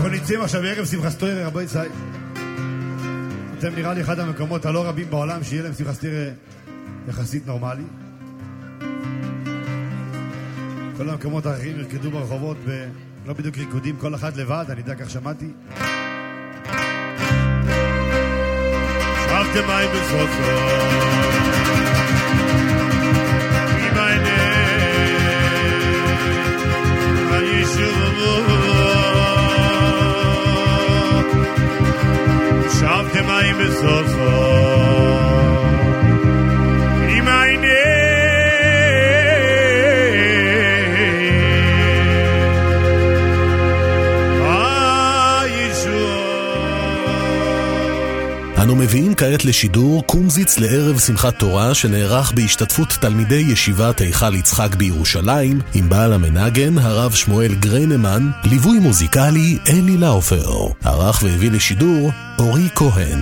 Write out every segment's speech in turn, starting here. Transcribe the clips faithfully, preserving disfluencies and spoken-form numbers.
אנחנו נמצאים עכשיו בערב שמחת תורה, רבו ישראל. אתם נראה לי אחד המקומות הלא רבים בעולם שיהיה להם שמחת תורה יחסית נורמלי. כל המקומות האחרים ירקדו ברחובות ולא בדיוק ריקודים, כל אחד לבד, אני יודע, כך שמעתי. שבתם מים בסופו עם העיני הישובו שבתם מים בסופו עם העיני אנו מביאים כעת לשידור קומזיץ לערב שמחת תורה שנערך בהשתתפות תלמידי ישיבת היכל יצחק בירושלים עם בעל המנגן הרב שמואל גרנמן, ליווי מוזיקלי אלי לאופר. ערך והביא לשידור אורי כהן.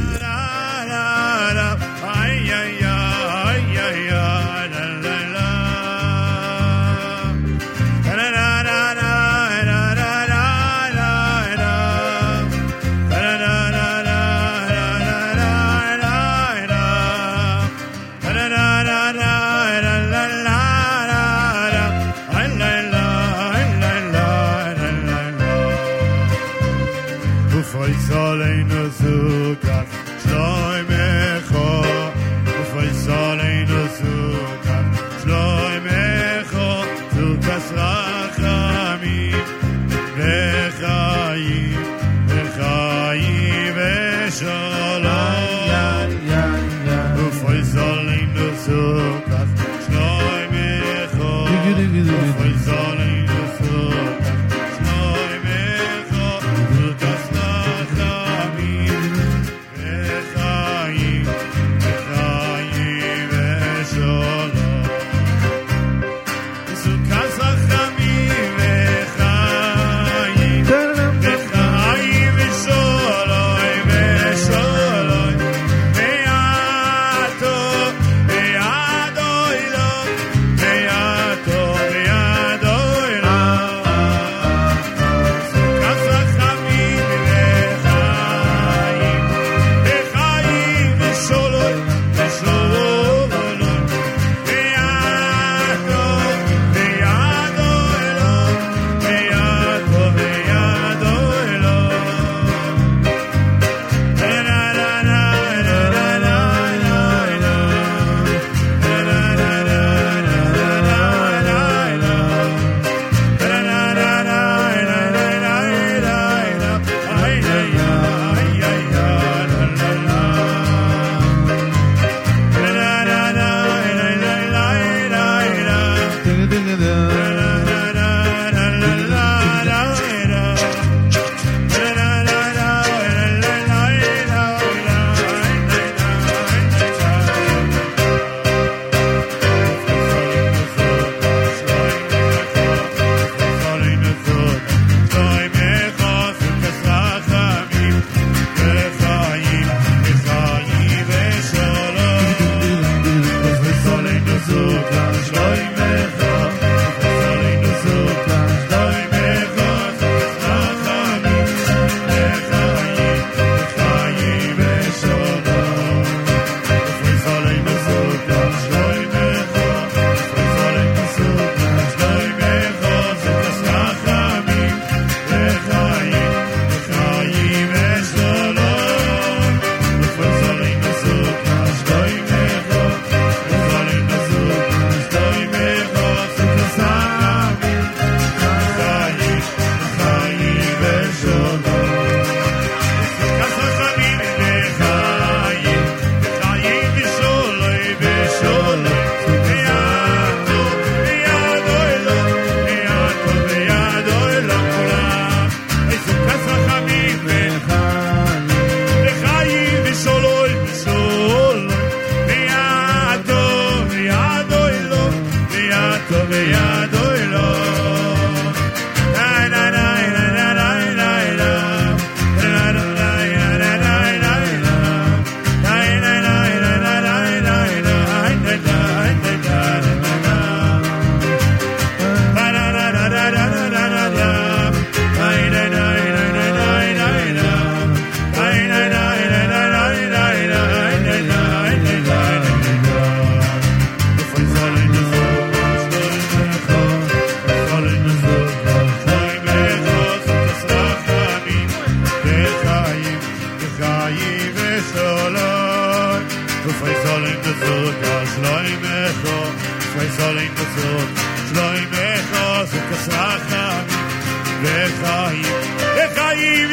בחיים, בחיים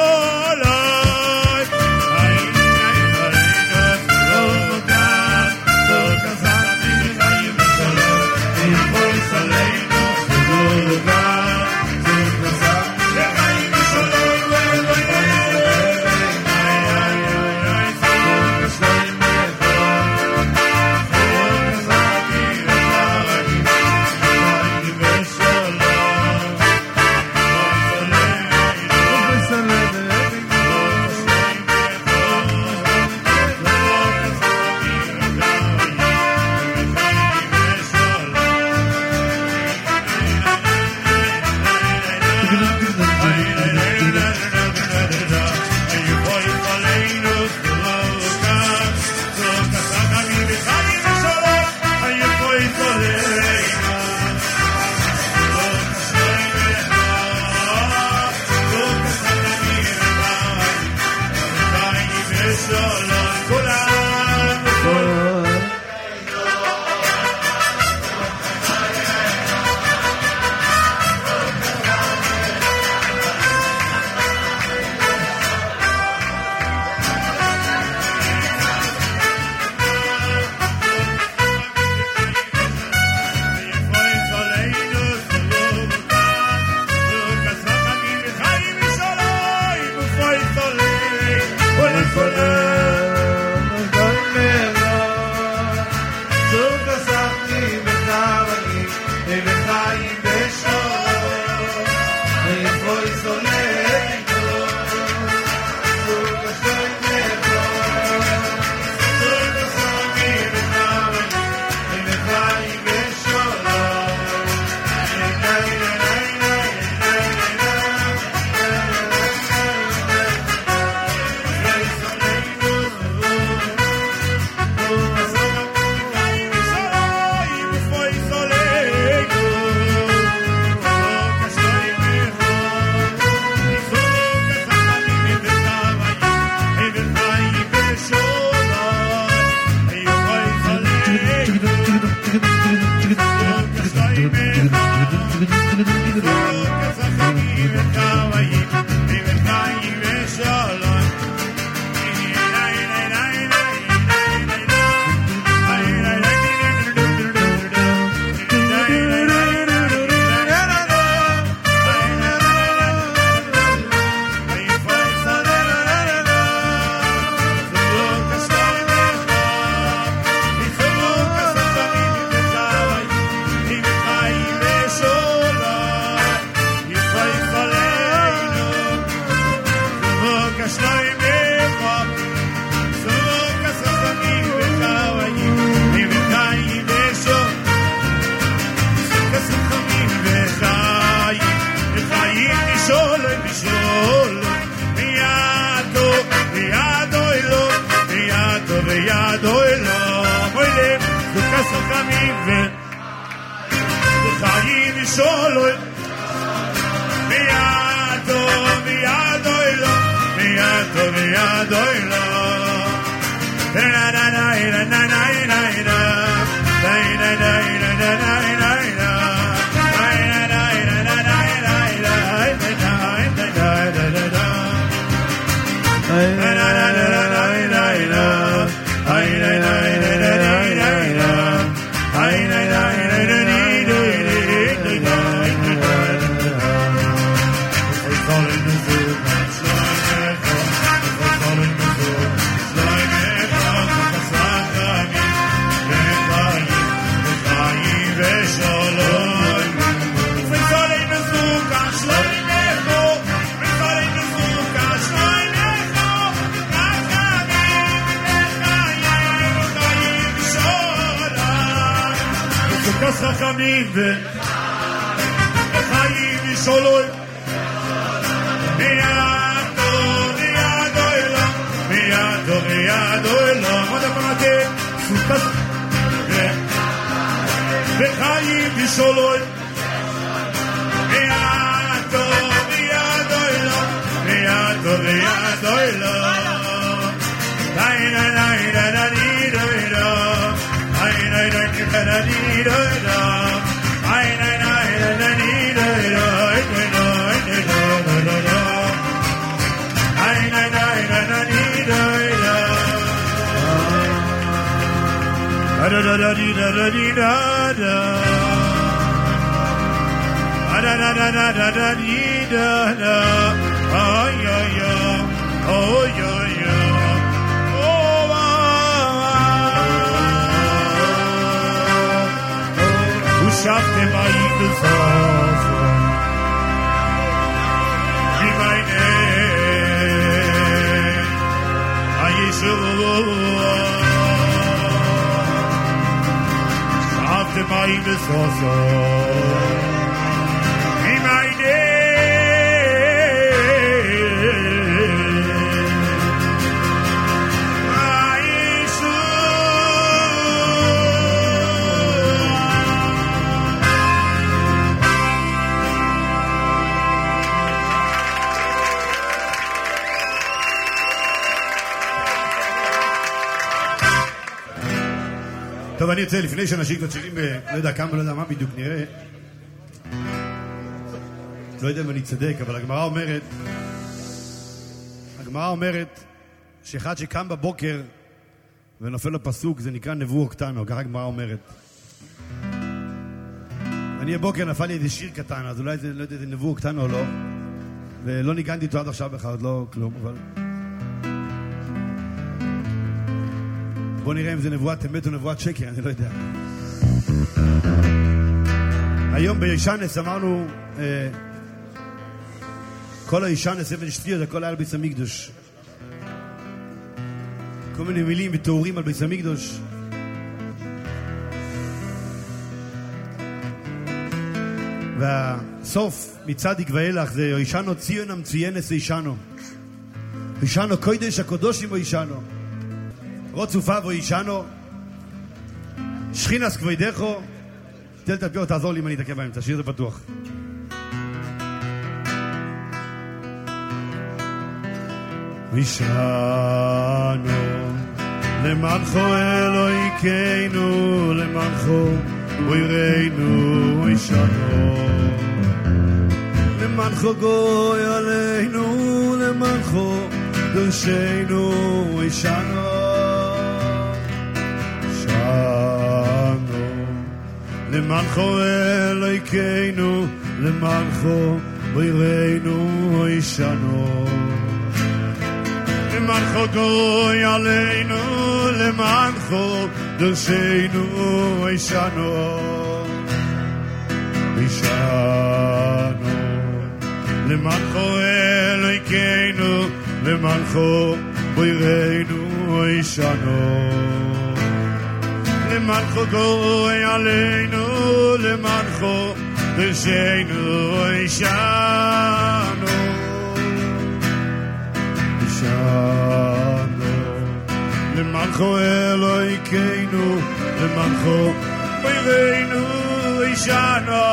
ושולם. חיים וחיים ושולם, לא כזרתי בחיים ושולם, איפה יסלנו ושולם, לא כזרתי בחיים ושולם, לא I da da di da da di da da da da da da da da di da da oh yo yo oh yo yo oh who schafft dem Eid des Haus wie meine Ayeshu the mind is also in my טוב, אני רוצה, לפני שנשאיר את השירים, לא יודע כמה, לא יודע מה בדיוק נראה. לא יודע אם אני צדק, אבל הגמרא אומרת, הגמרא אומרת, שאחד שקם בבוקר ונופל לו פסוק, זה נקרא נבוא קטנו, ככה הגמרא אומרת. אני הבוקר נפל לי איזה שיר קטן, אז אולי זה, לא יודע, זה נבוא קטנו או לא, ולא ניגנתי אותו עד עכשיו בכלל, לא כלום, אבל... בוא נראה אם זה נבואת אמת או נבואת שקר, אני לא יודע. היום בישנס אמרנו, אה, כל הישנס, אבן שתיר, זה הכל היה על ביס המקדוש. כל מיני מילים ותיאורים על ביס המקדוש. והסוף מצדיק ואילך זה ישנו ציון המציינס ישנו. ישנו קודש הקודושים ישנו. רוצו פאבו ישנו שכינס כבודךו תל תפיו תעזור לי אם אני אתעכב באמצע שיר זה פתוח ישנו למענכו אלוהינו למענכו ויראנו ישנו למענכו גוי עלינו למענכו דרשנו ישנו למענכו אלוהינו למענכו ויראנו ישנו למענכו גוי עלינו למענכו דרשנו ישנו ישנו למענכו אלוהינו למענכו ויראנו ישנו למענכו גוי עלינו למענכו דרשנו ישנו ישנו למענכו אלוהינו למענכו ויראנו ישנו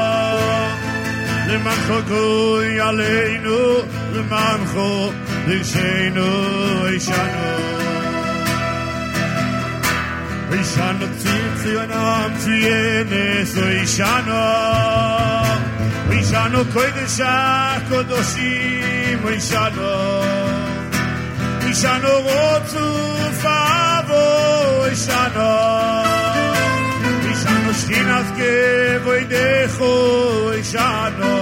למענכו גוי עלינו למענכו דרשנו ישנו ישנו ציונם ציינס ישנו ישנו קודש הקודשים ישנו ישנו רוצו פאבו ישנו ישנו שכינס כבודךו ישנו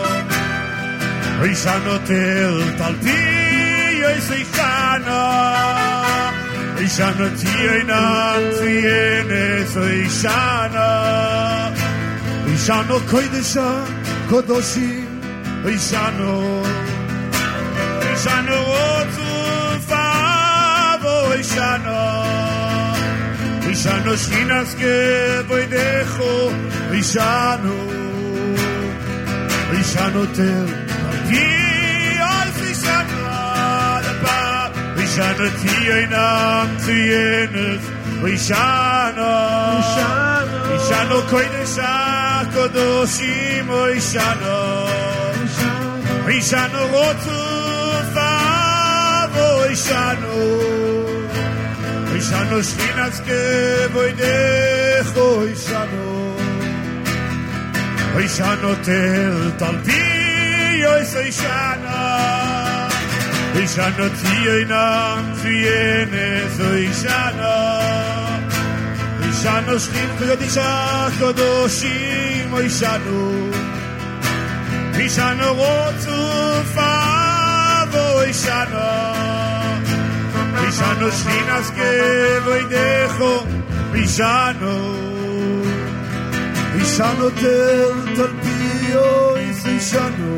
ישנו תל תלפי ישנו ישנו ציינם ציינס ישנו ישנו קודש הקודשים ישנו ישנו רוצו פאבו ישנו ישנו שכינס כבודךו ישנו ישנו תל ישנו ציינם ציינס ישנו ישנו קודש הקודשים ישנו ישנו רוצו פאבו ישנו ישנו שכינס כבודךו ישנו ישנו תל תלפי ישנו ישנו ציינם ציינס ישנו Ishanu shchim kodesh kodoshim Ishanu Ishanu rotzufa Ishanu Ishanu shchinas kevoidecho Ishanu Ishanu tel talpio is Ishanu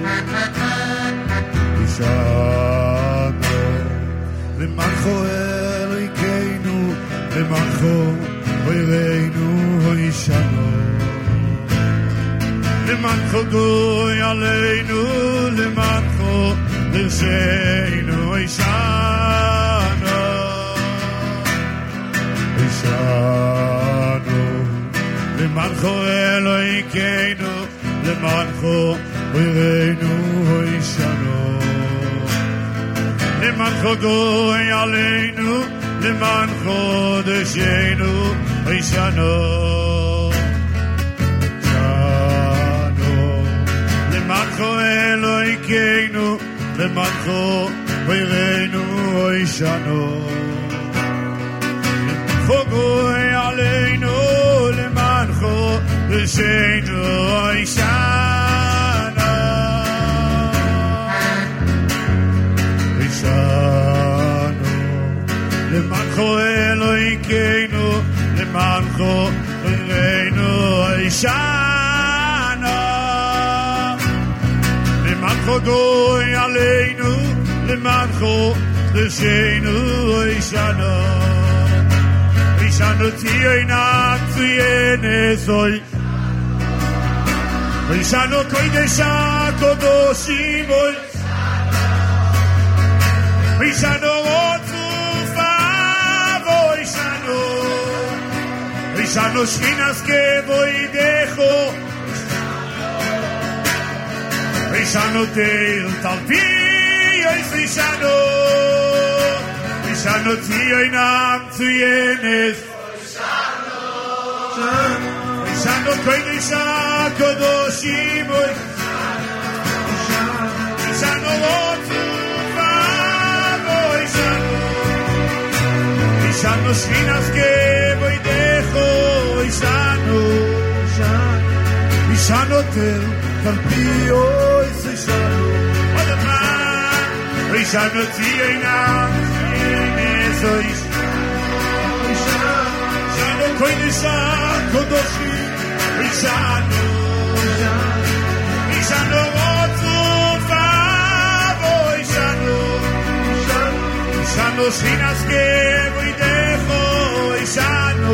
Ishanu Lemancho Elokeinu Lemancho Oireinu Ishanu Lemancho goy aleinu Lemancho L'sheinu Ishanu Ishanu Lemancho Elokeinu Lemancho Oireinu Ishanu Lemancho goy aleinu Lemancho L'sheinu Ishanu Lemancho Elokeinu Lemancho Oireinu Ishanu Lemancho goy aleinu Lemancho L'sheinu Ishanu Ishanu Lemancho Elokeinu Lemancho Oireinu Ishanu Lemancho goy aleinu Lemancho L'sheinu Ishanu Ishanu tiyeinam tziyenesoy Ishanu kodesh kodoshim Ishanu rotzufa Ishanu Ishanu shchinas kevoidecho Ishanu tel talpi Ishanu Ishanu tiyeinam tziyenes Ishanu kodesh kodoshim Ishanu rotzufa Ishanu Ishanu shchinas kevoidecho Ishanu Ishanu tel talpio is Ishanu Ishanu tiyeinam tziyenes Ishanu kodesh kodoshim Ishanu Ishanu rotzufa Ishanu Ishanu shchinas kevoidecho Ishanu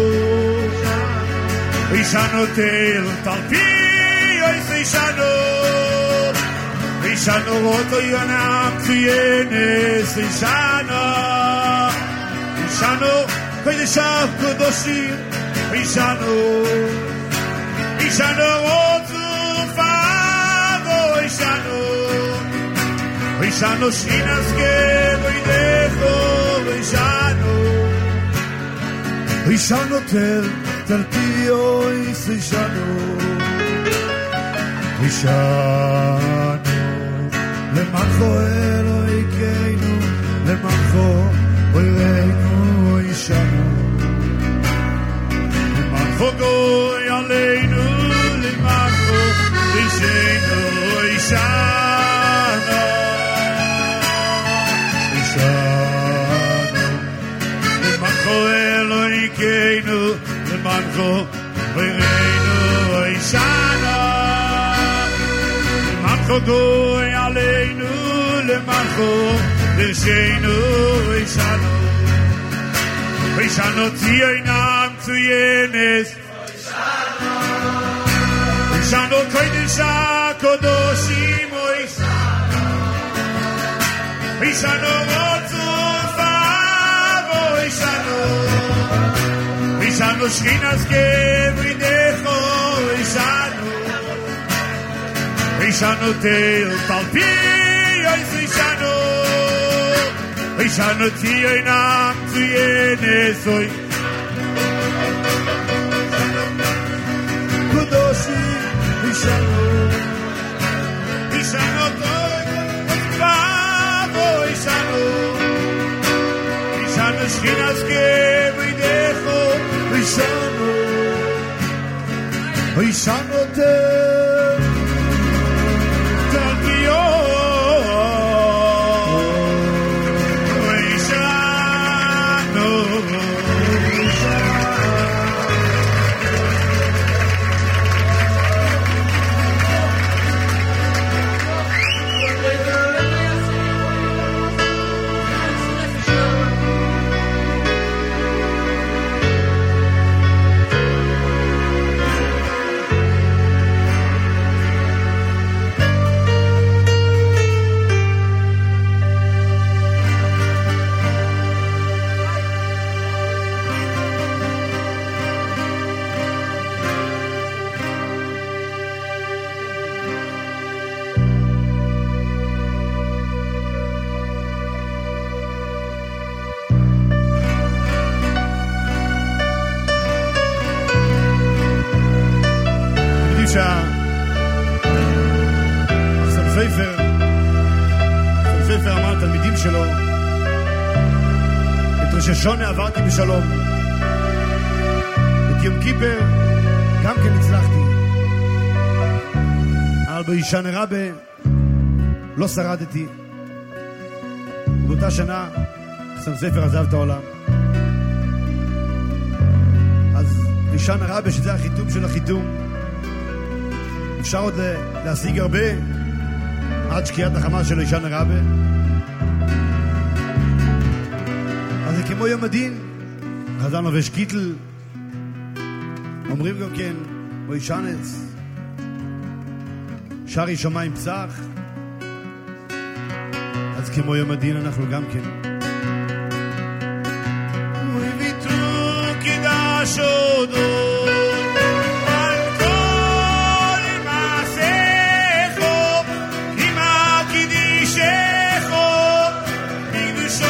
Ishanu tel talpio is Ishanu Ishanu rotoyonam tziyenes Ishanu Ishanu kodesh kodoshim Ishanu Ishanu rotzufa Ishanu Ishanu shchinas kevoidecho Ishanu Ishanu tel talpio is Ishanu Ishanu Lemancho Elokeinu Lemancho Oireinu Ishanu Lemancho goy aleinu Lemancho L'sheinu Ishanu Ishanu Lemancho Elokeinu Lemancho Oireinu Ishanu Lemancho goy aleinu Lemancho L'sheinu Ishanu Ishanu tiyeinam tziyenes Ishanu kodesh kodoshim Ishanu rotzufa Ishanu Ishanu shchinas kevoidecho Ishanu Ishanu tel talpio is Ishanu Ishanu tiyeinam tziyenes Kodoshim Ishanu Ishanu rotzufa Ishanu Ishanu shchinas kevoidecho Oishano Oishano te Talpio Oishano שלו את ראש השונה עברתי בשלום, את יום כיפר גם כן הצלחתי, אבל באישן רבה לא שרדתי. באותה שנה חסם ספר עזב את העולם, אז אישן רבה שזה החיתום של החיתום, אפשר עוד להשיג הרבה עד שקיעת החמה של אישן רבה. כמו יום הדין, חזר נובש קיטל, אומרים גם כן, בוי שנץ, שרי שמיים פסח, אז כמו יום הדין אנחנו גם כן. ויתרו קידש הודות, על כל מעשיכו, עם הקידישכו, מקדושו,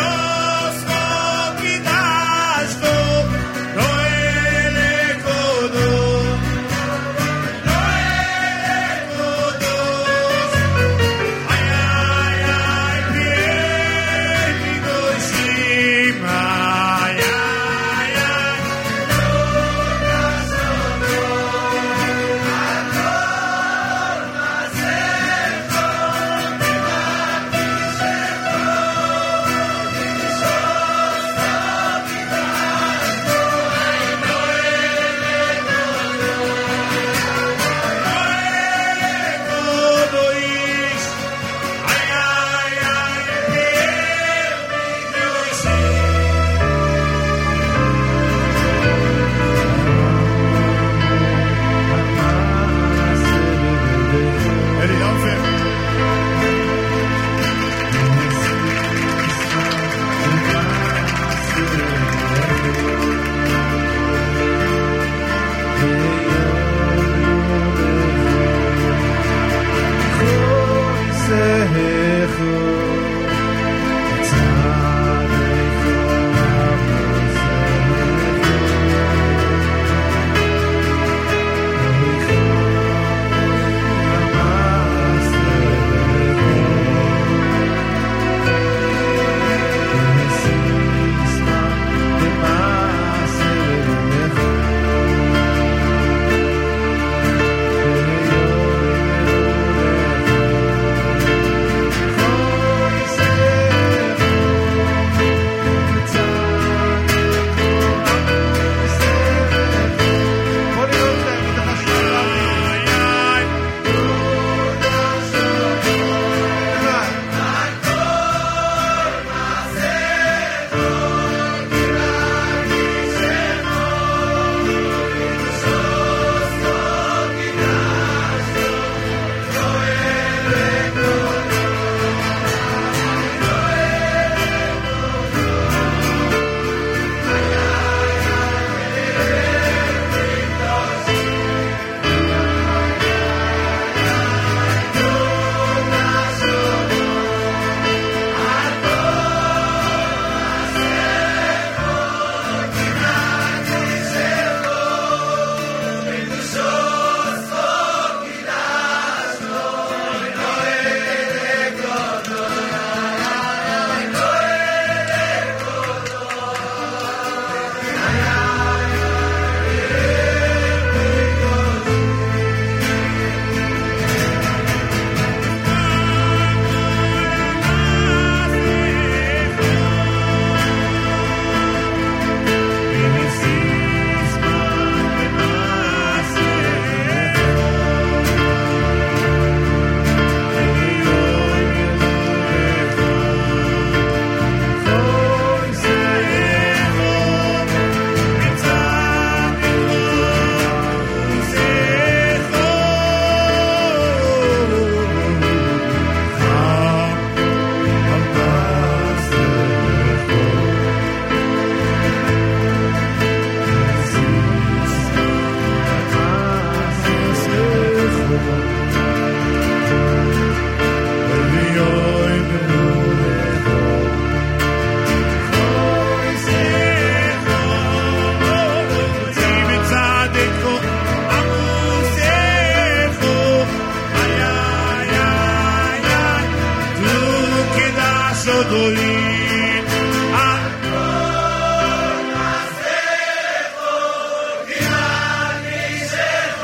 שוטורים על כל מעשיך כמעט נישך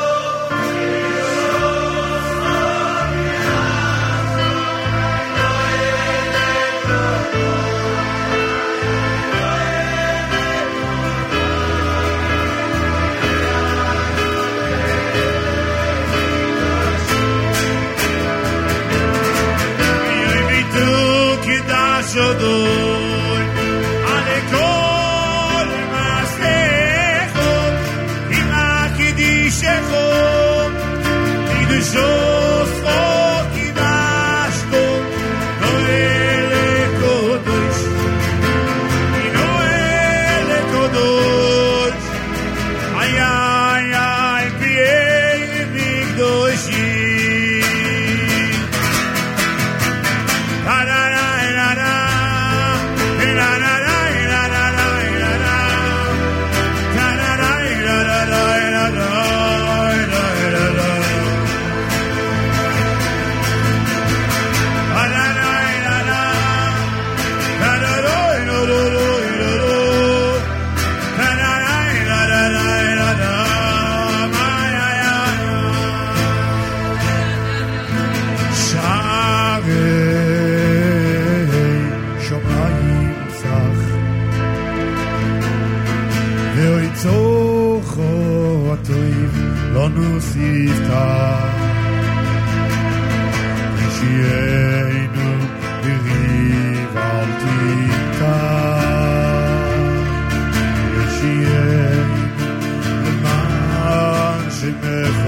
שודוי על כל מעשיך עם הקידישך קדושו סחו קידשתו נועל לקודש נועל לקודש איי איי איי פיי מקדושי לא נוסיף כך כשיינו בריב אל תיקח כשיינו למען שמך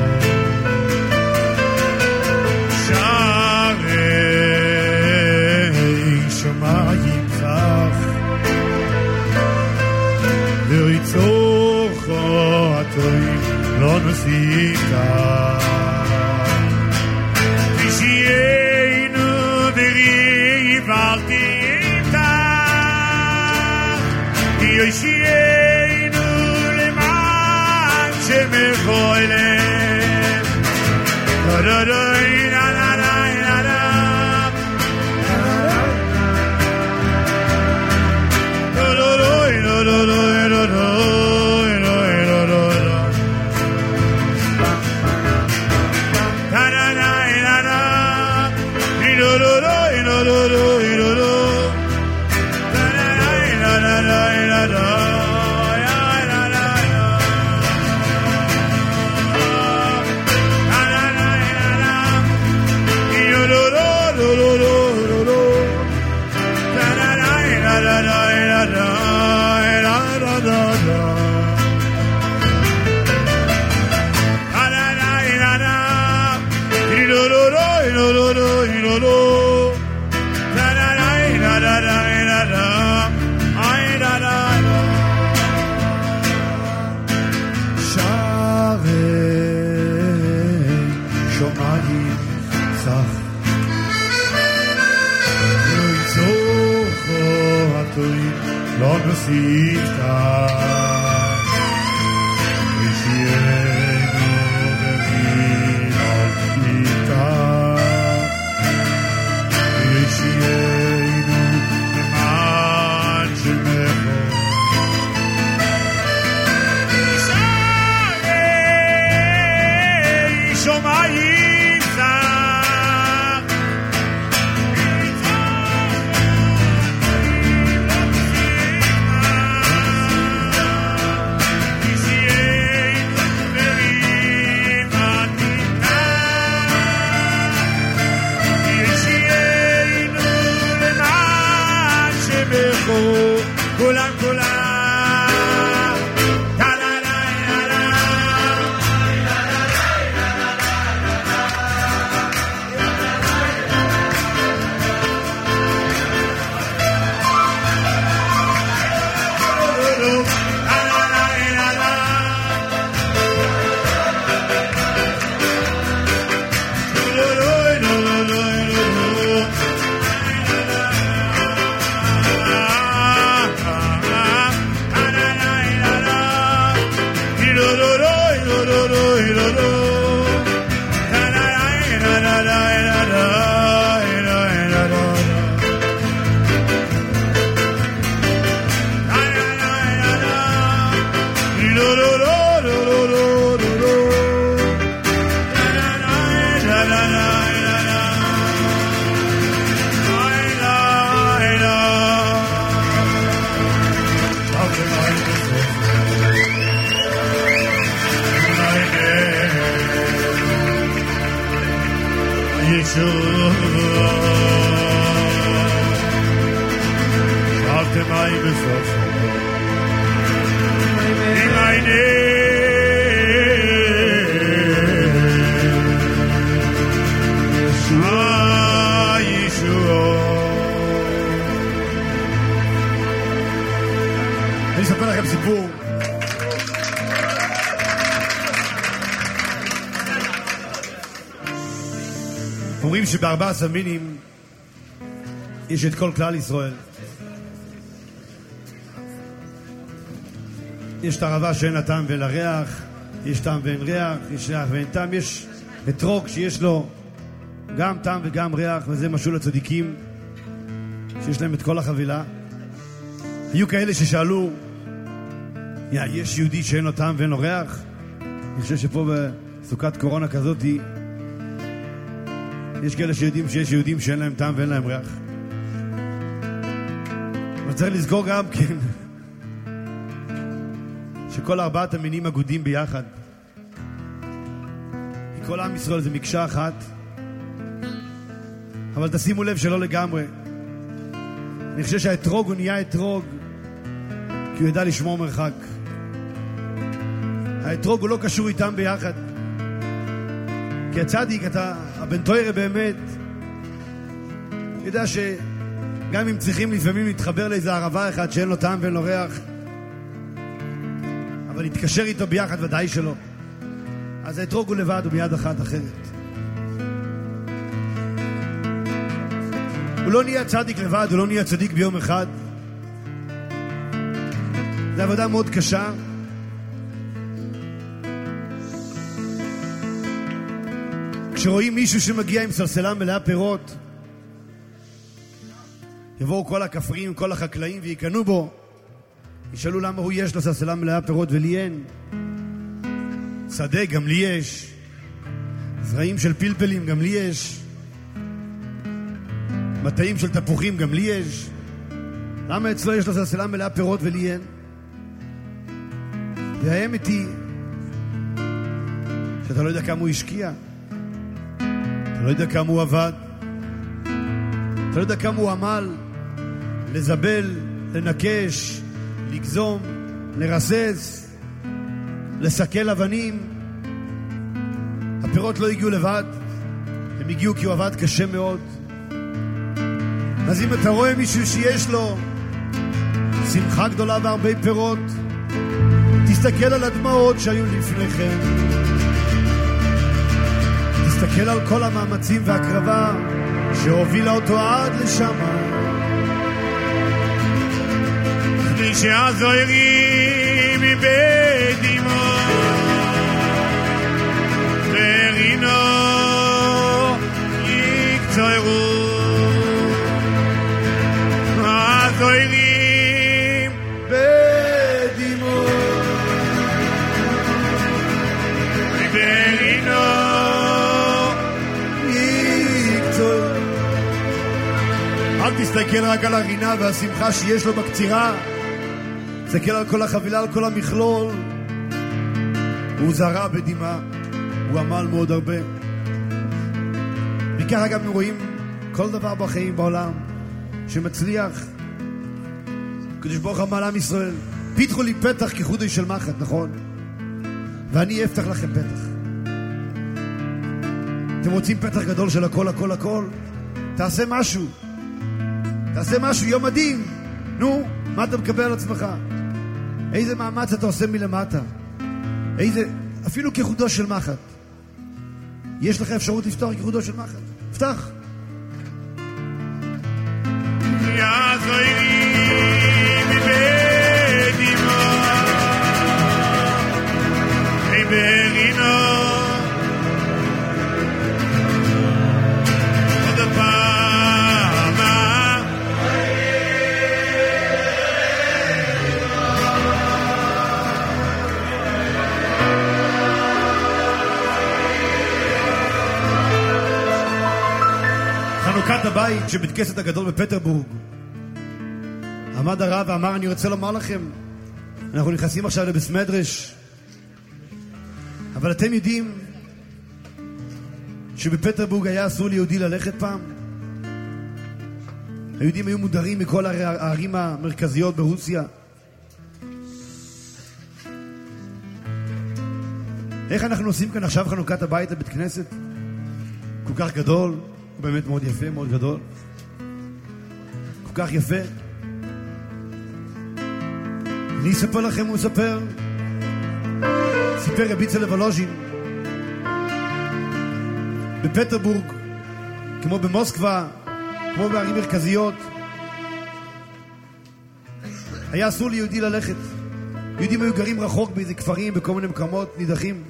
שערי שמיים פתח ויצורך הטוב לא נוסיף כך כשיינו בריב אל תיקח כשיינו למען שמך אלף דודוי נה נה נה נה דודוי דודוי דודוי לא נוסיף כך כשיינו בריב אל תיקח כשיינו למען שמך שערי שמיים פתח כולם כולם לכם סיפור. אומרים שבארבעה סמינים יש את כל כלל ישראל. יש את הערבה שאין לה טעם ואין לה ריח, יש טעם ואין ריח, יש ריח ואין טעם, יש אתרוג שיש לו גם טעם וגם ריח, וזה משול לצדיקים שיש להם את כל החבילה. היו כאלה ששאלו, יא, יש יהודי שאין לו טעם ואין לו ריח? אני חושב שפה בסוכת קורונה כזאת יש כאלה שיודעים שיש יהודים שאין להם טעם ואין להם ריח. אבל צריך לזכור גם כן שכל ארבעת המינים אגודים ביחד. כל עם ישראל זה מקשה אחת. אבל תשימו לב שלא לגמרי. אני חושב שהאתרוג הוא נהיה אתרוג כי הוא ידע לשמור מרחק. האתרוג הוא לא קשור איתם ביחד. כי הצדיק, אתה, הבן תוירה באמת, יודע שגם אם צריכים לפעמים להתחבר לאיזה ערבה אחד שאין לו טעם ואין לו ריח, אבל להתקשר איתו ביחד ודאי שלא. אז האתרוג הוא לבד, הוא מיד אחת אחרת. הוא לא נהיה צדיק לבד, הוא לא נהיה צדיק ביום אחד. זו עבודה מאוד קשה. כשרואים מישהו שמגיע עם סלסלה מלאה פירות, יבואו כל הכפרים, כל החקלאים ויקנו בו, ישאלו למה הוא יש לו סלסלה מלאה פירות ולי אין. שדה גם לי יש, זרעים של פלפלים גם לי יש, מטעים של תפוחים גם לי יש. למה אצלו יש לו סלסלה מלאה פירות ולי אין? והאמת היא שאתה לא יודע כמה הוא השקיע, אתה לא יודע כמה הוא עבד, אתה לא יודע כמה הוא עמל לזבל, לנקש, לגזום, לרסס, לסקל אבנים. הפירות לא הגיעו לבד, הם הגיעו כי הוא עבד קשה מאוד. אז אם אתה רואה מישהו שיש לו שמחה גדולה והרבה פירות, תסתכל על הדמעות שהיו לפניכם, תסתכל על כל המאמצים והקרבה שהובילה אותו עד לשם. כדי שהזוירים מבדימו ורינו יקצרו, הזוירים בדימו ורינו יקצרו. אל תסתכל רק על הרינה והשמחה שיש לו בקצירה, תסתכל על כל החבילה, על כל המכלול. הוא זרע בדמעה, הוא עמל מאוד הרבה. וככה גם רואים כל דבר בחיים בעולם שמצליח. קדוש ברוך הוא עם ישראל, פיתחו לי פתח כחודש של מחט, נכון? ואני אפתח לכם פתח. אתם רוצים פתח גדול של הכל הכל הכל? תעשה משהו, תעשה משהו, יום מדהים. נו, מה אתה מקבל על עצמך? איזה מאמץ אתה עושה מלמטה? איזה, אפילו כחודו של מחט. יש לך אפשרות לפתוח כחודו של מחט. פתח. חנוכת הבית שבית כנסת הגדול בפטרבורג, עמד הרב ואמר, אני רוצה לומר לכם, אנחנו נכנסים עכשיו לבית מדרש, אבל אתם יודעים שבפטרבורג היה אסור ליהודי ללכת פעם? היהודים היו מודרים מכל הערים המרכזיות ברוסיה. איך אנחנו עושים כאן עכשיו חנוכת הבית לבית כנסת? כל כך גדול, הוא באמת מאוד יפה, מאוד גדול, כל כך יפה. אני אספר לכם, הוא מספר, סיפר רבי יצחק וולוז'ין, בפטרבורג, כמו במוסקבה, כמו בערים מרכזיות, היה אסור ליהודי ללכת. יהודים היו גרים רחוק באיזה כפרים, בכל מיני מקומות נידחים.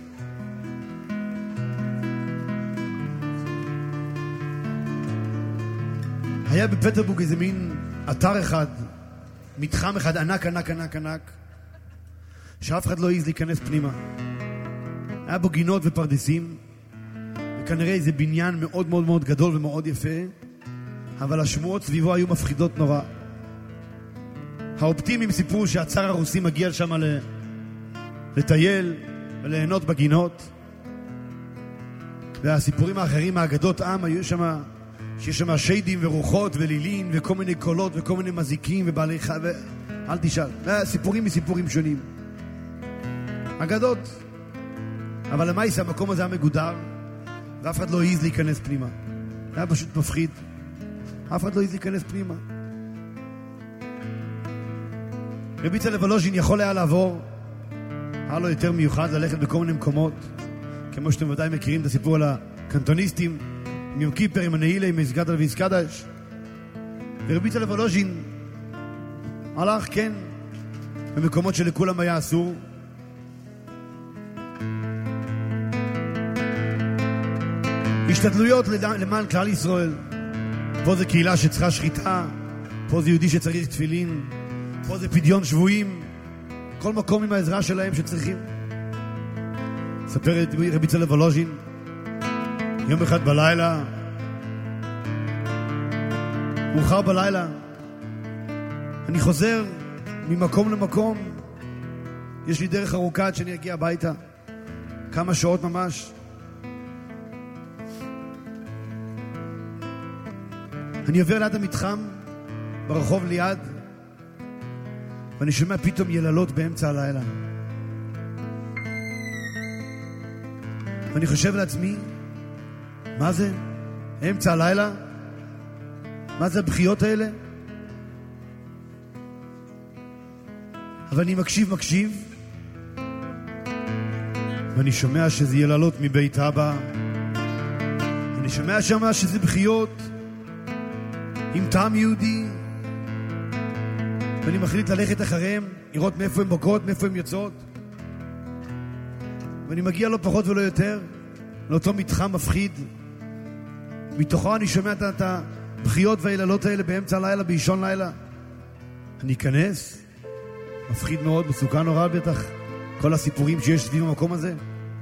היה בפטרבורג איזה מין אתר אחד, מתחם אחד ענק ענק ענק ענק, שאף אחד לא העז להיכנס פנימה. היה בו גינות ופרדסים, וכנראה איזה בניין מאוד מאוד מאוד גדול ומאוד יפה, אבל השמועות סביבו היו מפחידות נורא. האופטימיים סיפרו שהצאר הרוסי מגיע שם לטייל וליהנות בגינות, והסיפורים האחרים מהאגדות עם היו שם שיש שם שיידים ורוחות ולילין וכל מיני קולות וכל מיני מזיקים ובעלי חי ו... אל תשאל, סיפורים מסיפורים שונים, אגדות. אבל למעשה המקום הזה היה מגודר ואף אחד לא העז להיכנס פנימה. היה פשוט מפחיד, אף אחד לא העז להיכנס פנימה. רבי יצחק וולוז'ין יכול היה לעבור, היה לו יותר מיוחד ללכת בכל מיני מקומות, כמו שאתם ודאי מכירים את הסיפור על הקנטוניסטים, עם יום כיפר, עם הנעילה, עם מסגד אלוויס קדש. ורבי יצחק וולוז'ין הלך, כן, במקומות שלכולם היה אסור. השתדלויות למען כלל ישראל. פה זה קהילה שצריכה שחיטה, פה זה יהודי שצריך תפילין, פה זה פדיון שבויים, כל מקום עם העזרה שלהם שצריכים. ספר את רבי יצחק וולוז'ין, יום אחד בלילה, מאוחר בלילה, אני חוזר ממקום למקום, יש לי דרך ארוכה עד שאני אגיע הביתה, כמה שעות ממש. אני עובר ליד המתחם, ברחוב ליד, ואני שומע פתאום יללות באמצע הלילה. ואני חושב לעצמי, מה זה? אמצע הלילה? מה זה הבחיות האלה? אבל אני מקשיב, מקשיב, ואני שומע שזה יללות מבית אבא. אני שומע שמה שזה בחיות עם טעם יהודי, ואני מחליט ללכת אחריהם, לראות מאיפה הן בוקעות, מאיפה הן יוצאות. ואני מגיע לא פחות ולא יותר לאותו מתחם מפחיד. מתוכו אני שומע את הבחיות והיללות האלה באמצע הלילה, באישון לילה. אני אכנס, מפחיד מאוד, מסוכן נורא בטח, כל הסיפורים שיש סביב המקום הזה.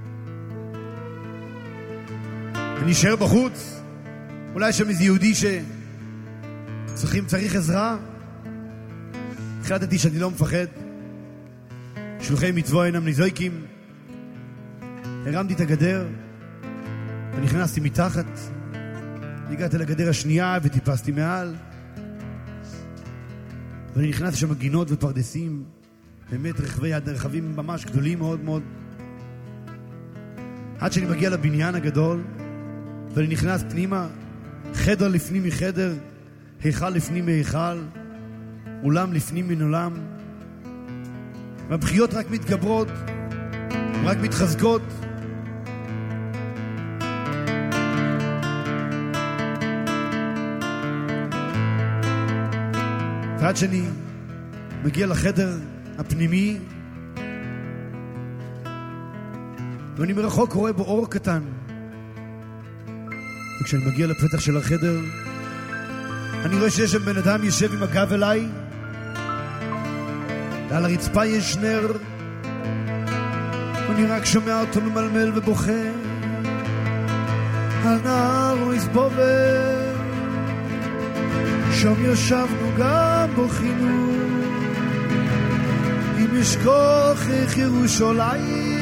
אני אשאר בחוץ, אולי שם איזה יהודי שצריכים, צריך עזרה. החלטתי שאני לא מפחד, שלוחי מצווה אינם ניזוקים. הרמתי את הגדר ונכנסתי מתחת, הגעתי לגדר השנייה וטיפסתי מעל, ואני נכנס שם גינות ופרדסים, באמת רחבי יד, רחבים ממש גדולים מאוד מאוד, עד שאני מגיע לבניין הגדול ואני נכנס פנימה, חדר לפנים מחדר, היכל לפנים מהיכל, עולם לפנים מן עולם, והבחיות רק מתגברות, רק מתחזקות. ועד שאני מגיע לחדר הפנימי, ואני מרחוק רואה בו אור קטן, וכשאני מגיע לפתח של החדר אני רואה שיש שם בן אדם יושב עם הגב אליי, ועל הרצפה יש נר, ואני רק שומע אותו ממלמל ובוכה על נהר או הסבובר, שם ישבנו גם בוכינו, אם אשכוח איך ירושלים,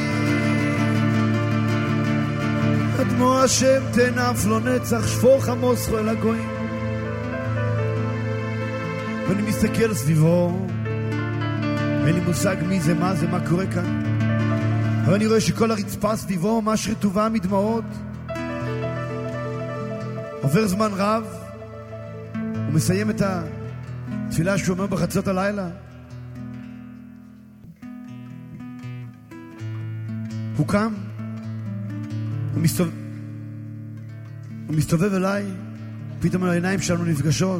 אדמו השם תנף לא נצח, שפוך עמוסו אל הגויים. ואני מסתכל סביבו, אין לי מושג מי זה, מה זה, מה קורה כאן, אבל אני רואה שכל הרצפה סביבו ממש רטובה מדמעות. עובר זמן רב, הוא מסיים את התפילה שהוא אומר בחצות הלילה, הוא קם, הוא מסתובב, הוא מסתובב אליי, פתאום העיניים שלנו נפגשות.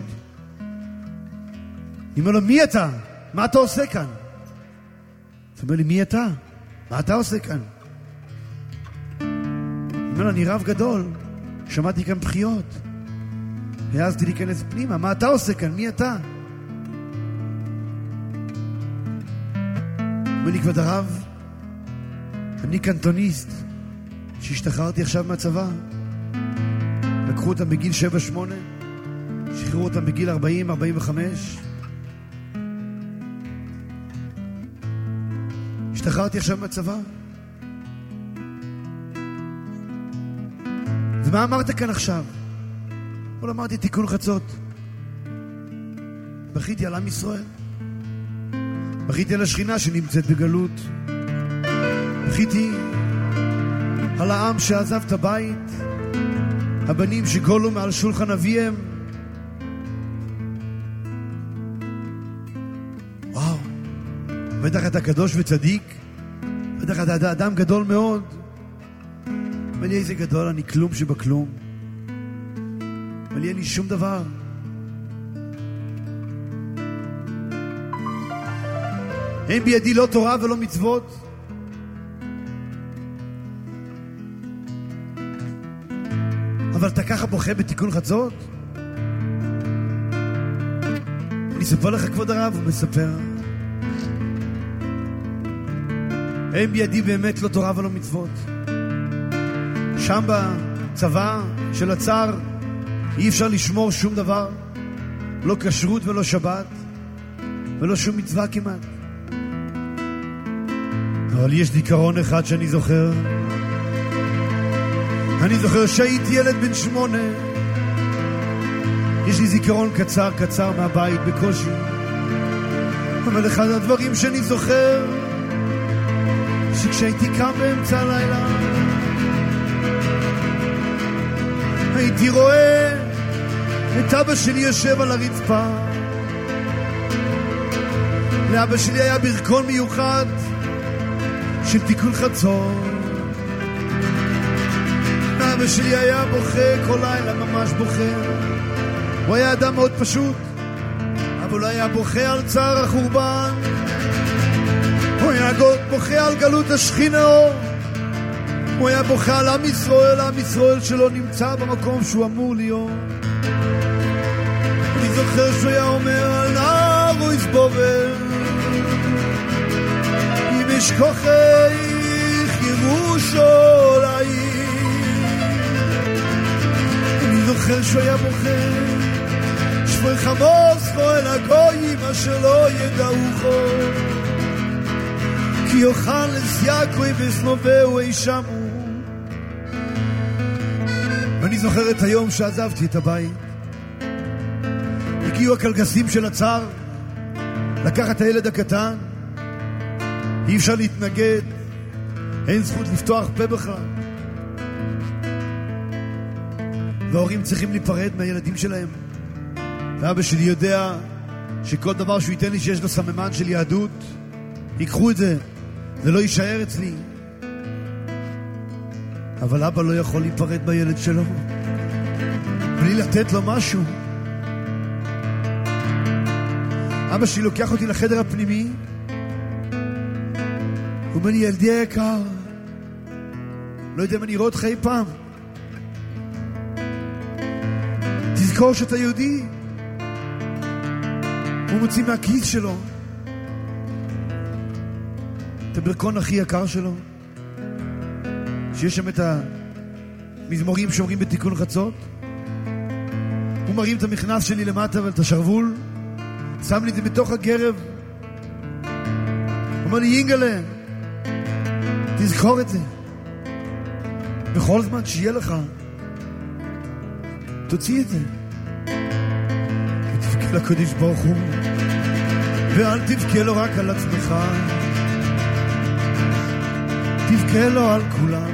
אני אומר לו, מי אתה? מה אתה עושה כאן? הוא אומר לי, מי אתה? מה אתה עושה כאן? אני אומר לו, אני רב גדול, שמעתי כאן בחיות. העזתי להיכנס פנימה, מה אתה עושה כאן? מי אתה? אומר לי, כבוד הרב, אני קנטוניסט שהשתחררתי עכשיו מהצבא. לקחו אותם בגיל שבע שמונה, שחררו אותם בגיל ארבעים ארבעים וחמש. השתחררתי עכשיו מהצבא. ומה אמרת כאן עכשיו? אבל אמרתי תיקון חצות. בכיתי על עם ישראל, בכיתי על השכינה שנמצאת בגלות, בכיתי על העם שעזב את הבית, הבנים שגולו מעל שולחן אביהם. וואו, בטח אתה קדוש וצדיק, בטח אתה אדם גדול מאוד. ואני איזה גדול, אני כלום שבכלום, ואני אין לי שום דבר. אין בידי לא תורה ולא מצוות. אבל אתה ככה בוכה בתיקון חצות? אני אספר לך כבוד הרב, הוא מספר. אין בידי באמת לא תורה ולא מצוות. שם בצבא של הצער אי אפשר לשמור שום דבר, לא כשרות ולא שבת ולא שום מצווה כמעט. אבל יש זיכרון אחד שאני זוכר. אני זוכר שהייתי ילד בן שמונה. יש לי זיכרון קצר קצר מהבית בקושי, אבל אחד הדברים שאני זוכר, שכשהייתי קם באמצע הלילה הייתי רואה את אבא שלי יושב על הרצפה. לאבא שלי היה ברכון מיוחד של תיקון חצות. אבא שלי היה בוכה כל לילה, ממש בוכה. הוא היה אדם מאוד פשוט, אבל הוא היה בוכה על צער החורבן. הוא היה בוכה על גלות השכינה. הוא היה בוכה על עם ישראל, עם ישראל שלא נמצא במקום שהוא אמור להיות. אני זוכר שהוא היה אומר על נער הוא יסבובל, אם יש כוחך ירושו לעיר. אני זוכר שהוא היה בוכה, שפוי חמוס בו אל הגויים אשר לא ידעוכו, כי יוכל לסייקוי וסנובהו אי שמו. ואני זוכר את היום שעזבתי את הבית. הגיעו הקלגסים של הצער לקחת את הילד הקטן. אי אפשר להתנגד, אין זכות לפתוח פה בכלל, וההורים צריכים להיפרד מהילדים שלהם. ואבא שלי יודע שכל דבר שהוא ייתן לי שיש לו סממן של יהדות, ייקחו את זה, זה לא יישאר אצלי. אבל אבא לא יכול להיפרד בילד שלו בלי לתת לו משהו. אבא שלי לוקח אותי לחדר הפנימי, הוא אומר לי, ילדי היקר, לא יודע אם אני אראה אותך אי פעם, תזכור שאתה יהודי. הוא מוציא מהכיס שלו את הברכון הכי יקר שלו, שיש שם את המזמורים שאומרים בתיקון חצות. הוא מרים את המכנס שלי למטה ואת השרוול, שם לי את זה בתוך הגרב. הוא אומר לי, יינגלה, תזכור את זה, בכל זמן שיהיה לך תוציא את זה ותבכה לקדוש ברוך הוא, ואל תבכה לו רק על עצמך, תבכה לו על כולם,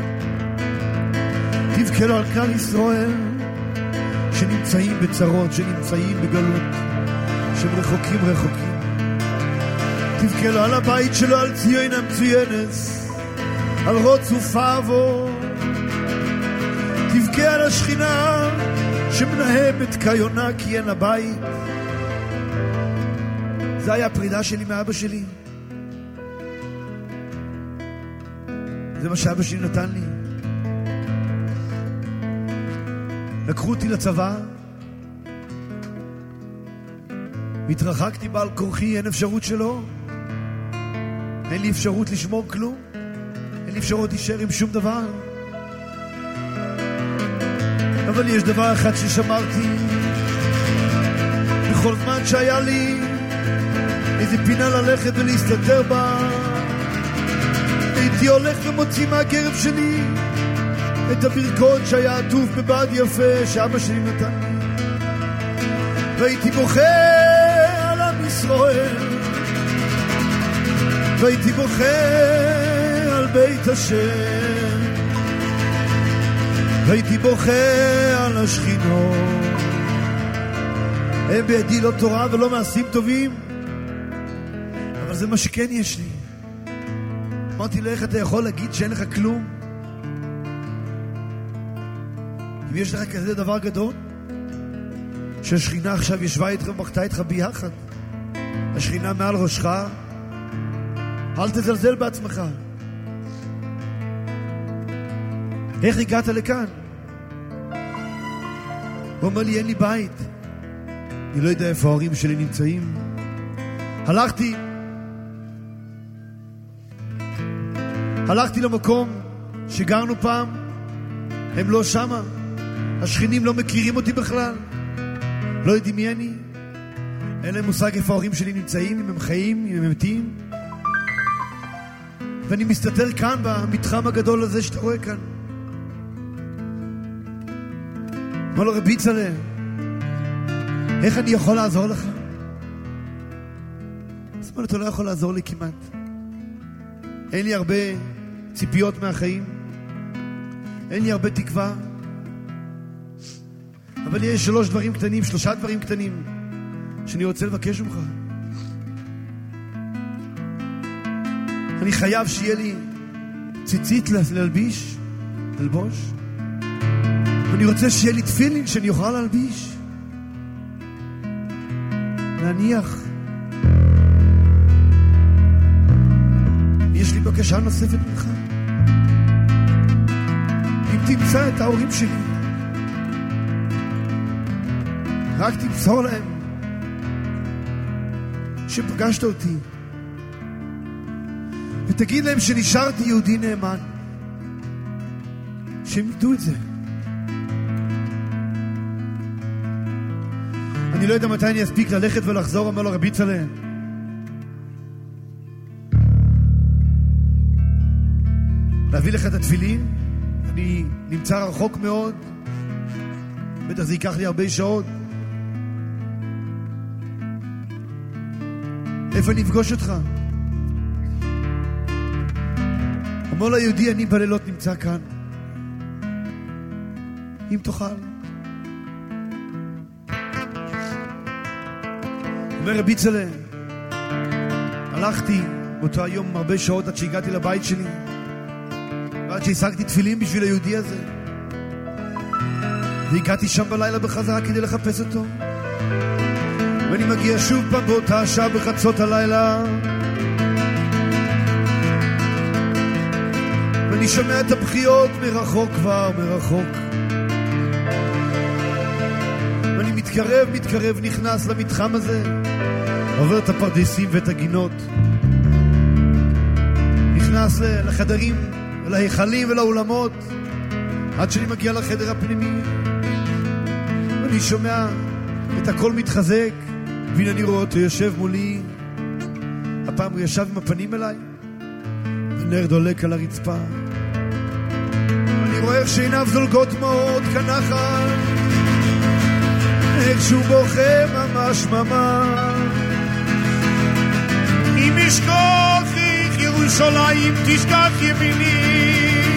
תבכה לו על כלל ישראל שנמצאים בצרות, שנמצאים בגלות, שהם רחוקים רחוקים. תבכה לו על הבית שלו, על ציון המצוינס, על רוצופיו תבכה על השכינה שמנהמת כיונה כי אין הבית. זה היה הפרידה שלי מאבא שלי, זה מה שאבא שלי נתן לי. לקחו אותי לצבא, התרחקתי בעל כורחי, אין אפשרות שלו, אין לי אפשרות לשמור כלום, אין לי אפשרות להישאר עם שום דבר. אבל יש דבר אחד ששמרתי בכל זמן שהיה לי איזה פינה ללכת ולהסתתר בה, הייתי הולך ומוציא מהגרב שלי את הברכות שהיה עטוף בבד יפה שאבא שלי נתן לי, והייתי בוכה על עם ישראל, והייתי בוכה על בית השם, והייתי בוכה על השכינות. הם בידי לא תורה ולא מעשים טובים, אבל זה מה שכן יש לי. אמרתי לו, איך אתה יכול להגיד שאין לך כלום? אם יש לך כזה דבר גדול, שהשכינה עכשיו ישבה איתך ומחתה איתך ביחד, השכינה מעל ראשך, אל תזלזל בעצמך. איך הגעת לכאן? הוא אומר לי, אין לי בית, אני לא יודע איפה ההורים שלי נמצאים. הלכתי הלכתי למקום שגרנו פעם, הם לא שמה, השכנים לא מכירים אותי בכלל, לא יודעים מי אני, אין להם מושג איפה ההורים שלי נמצאים, אם הם חיים, אם הם מתים. ואני מסתתר כאן במתחם הגדול הזה שאתה רואה כאן. אמר לו, רבי צלם, איך אני יכול לעזור לך? אז אמר לו, אתה לא יכול לעזור לי כמעט, אין לי הרבה ציפיות מהחיים, אין לי הרבה תקווה, אבל יש שלוש דברים קטנים, שלושה דברים קטנים שאני רוצה לבקש ממך. אני חייב שיהיה לי ציצית להלביש, ללבוש, ואני רוצה שיהיה לי תפילין שאני אוכל להלביש, להניח. יש לי בקשה נוספת ממך, אם תמצא את ההורים שלי, רק תמסור להם שפגשת אותי, ותגיד להם שנשארתי יהודי נאמן, שהם ידעו את זה. אני לא יודע מתי אני אספיק ללכת ולחזור. אומר לו, רבי צלם, להביא לך את התפילין, אני נמצא רחוק מאוד, בטח זה ייקח לי הרבה שעות. איפה אני אפגוש אותך? אומר ליהודי, אני בלילות נמצא כאן, אם תוכל. אומר רבי צלם, הלכתי באותו היום הרבה שעות עד שהגעתי לבית שלי, ועד שהשגתי תפילים בשביל היהודי הזה, והגעתי שם בלילה בחזרה כדי לחפש אותו, ואני מגיע שוב פעם באותה שעה בחצות הלילה, ואני שומע את הבכיות מרחוק כבר, מרחוק, ואני מתקרב, מתקרב, נכנס למתחם הזה, עובר את הפרדסים ואת הגינות, נכנס לחדרים ולהיכלים ולאולמות, עד שאני מגיע לחדר הפנימי, ואני שומע את הכל מתחזק, והנה אני רואה אותו יושב מולי. הפעם הוא ישב עם הפנים אליי, ונר דולק על הרצפה, ואני רואה איך שעיניו זולגות מאוד כנחל, איך שהוא בוכה ממש ממש. אם אשכח ירושלים תשכח ימיני,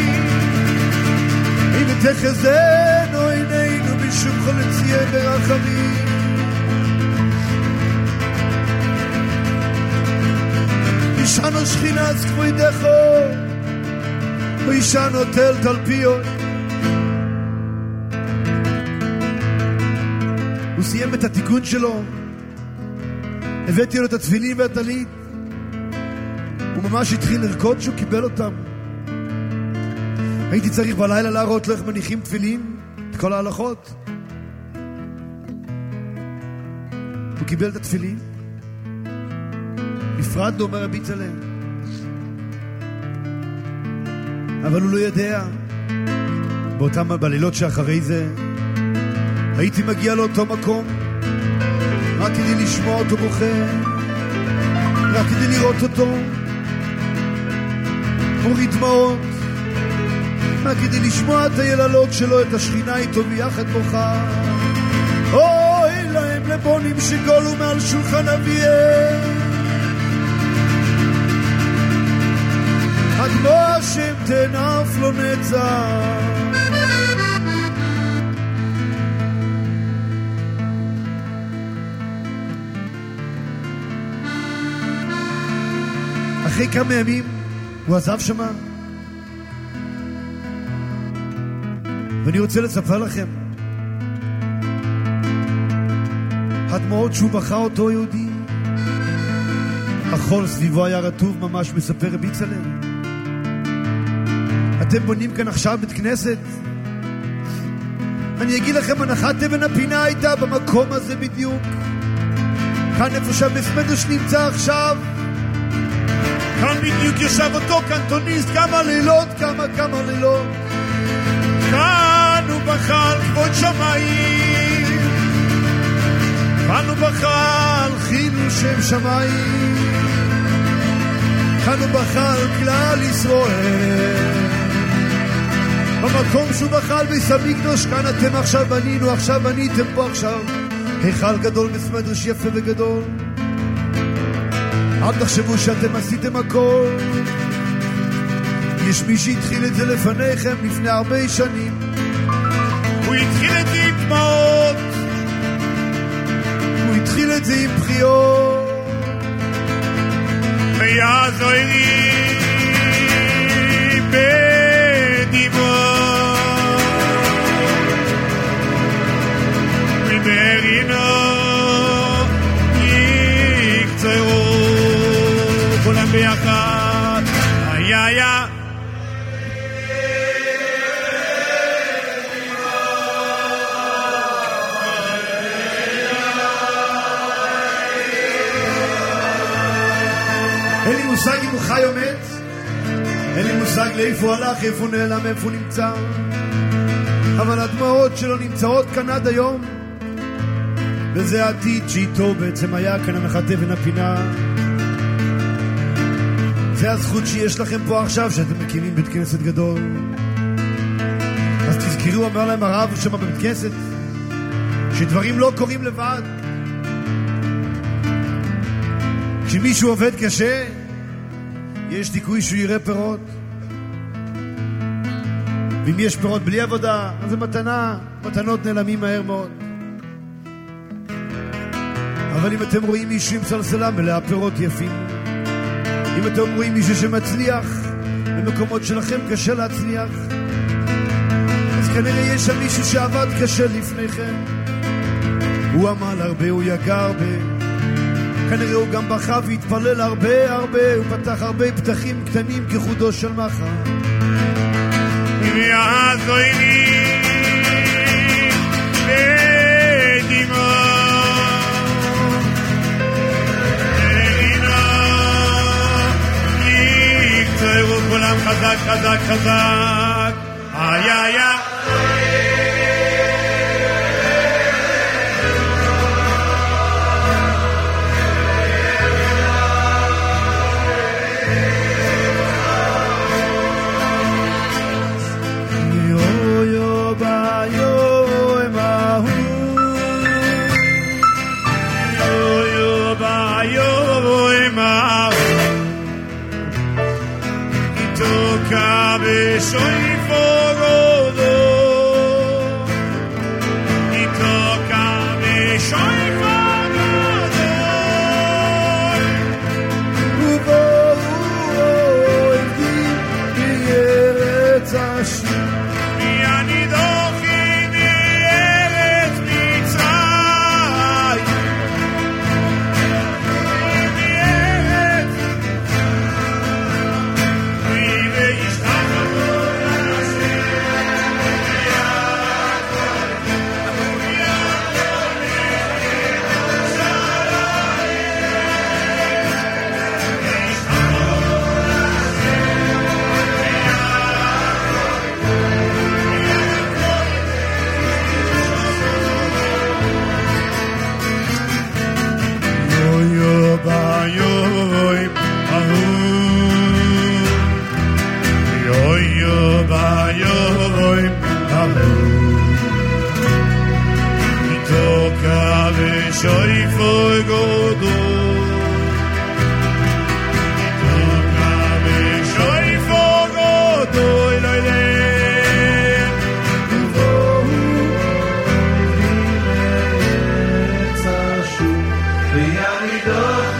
אם תחזינו עינינו בשוב חלצייה ברחמים, ישענו שכינה אז כבודך, ואישה נוטל תלפיות. הוא סיים את התיקון שלו, הבאתי לו את התפילין והטלית, הוא ממש התחיל לרקוד שהוא קיבל אותם. הייתי צריך בלילה להראות לו איך מניחים תפילין, את כל ההלכות. הוא קיבל את התפילין, נפרד לו, אומר רבי צלם, אבל הוא לא יודע. באותם בלילות שאחרי זה הייתי מגיע לאותו מקום רק כדי לשמוע אותו בוכה, רק כדי לראות אותו מוריד דמעות, רק כדי לשמוע את היללות שלו, את השכינה איתו ביחד בוכה. אוי להם לבונים שגולו מעל שולחן אביהם, אדמו השם תנף לו נצח. אחרי כמה ימים הוא עזב שמה, ואני רוצה לספר לכם הדמעות שהוא בכה אותו יהודי, החול סביבו היה רטוב ממש, מספר רבי צלם. אתם בונים כאן עכשיו בית כנסת, אני אגיד לכם, הנחת אבן הפינה הייתה במקום הזה בדיוק, כאן איפה שהמסמדרש נמצא עכשיו, כאן בדיוק ישב אותו קנטוניסט כמה לילות, כמה כמה לילות. כאן הוא בכה על כבוד שמיים, כאן הוא בכה על חילול שם שמיים, כאן הוא בכה על כלל ישראל. במקום שהוא בכה על ביס המקדוש, כאן אתם עכשיו בנינו, עכשיו בניתם פה עכשיו היכל גדול, מסמדרש יפה וגדול. אל תחשבו שאתם עשיתם הכל, יש מי שהתחיל את זה לפניכם לפני הרבה שנים. הוא התחיל את זה עם דמעות, הוא התחיל את זה עם בחיות. ויעזור לי בדיבור מברינו יקצרו כולם ביחד. איי איי איי אין לי מושג אם הוא חי או מת, אין לי מושג לאיפה הוא הלך, איפה הוא נעלם, איפה הוא נמצא, אבל הדמעות שלו נמצאות כאן עד היום, וזה העתיד שאיתו בעצם היה כאן הנחת אבן הפינה. זה הזכות שיש לכם פה עכשיו, שאתם מקימים בית כנסת גדול. אז תזכרו, אמר להם הרב שם בבית כנסת, שדברים לא קורים לבד. כשמישהו עובד קשה, יש סיכוי שהוא יראה פירות. ואם יש פירות בלי עבודה, אז זה מתנה, מתנות נעלמים מהר מאוד. אבל אם אתם רואים מישהו עם סלסלה מלאה פירות יפים, אם אתם רואים מישהו שמצליח במקומות שלכם קשה להצליח, אז כנראה יש שם מישהו שעבד קשה לפניכם. הוא עמל הרבה, הוא יגע הרבה, כנראה הוא גם בכה והתפלל הרבה הרבה, הוא פתח הרבה פתחים קטנים כחודו של מחר. ויעזור לי בדיבור כולם חזק חזק חזק. איי איי איי yo yo ba yo emahu yo yo ba yo emahu Cabe soy fogodo y toca me soy fogodo ubo ubo el di shoyfo godo toka be shoyfo godo loyle tsashu yaridoch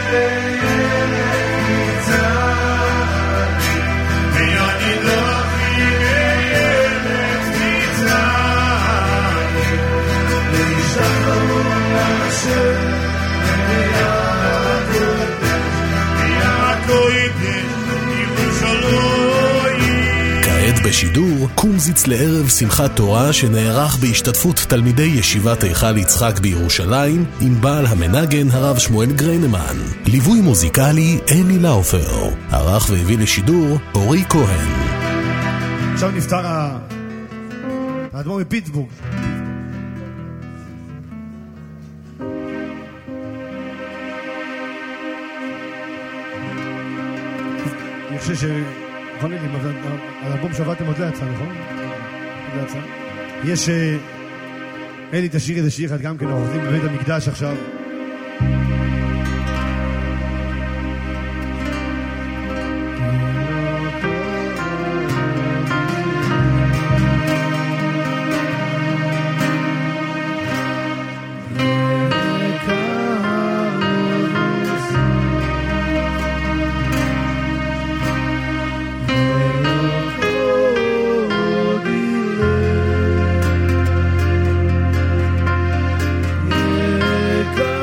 כעת בשידור קומזיץ לערב שמחת תורה שנערך בהשתתפות תלמידי ישיבת היכל יצחק בירושלים עם בעל המנגן הרב שמואל גריינמן. ליווי מוזיקלי אלי לאופר. ערך והביא לשידור אורי כהן. עכשיו נפטר האדמו"ר מפיטסבורג. אני חושב ש... נכון, האלבום שעבדתם עוד לא יצא, נכון? לא יצא. יש... אלי תשאיר איזה שיר אחד גם כן, עורכים בבית המקדש עכשיו. God.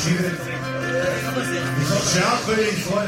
שירה. זאת שעה כל ישראל.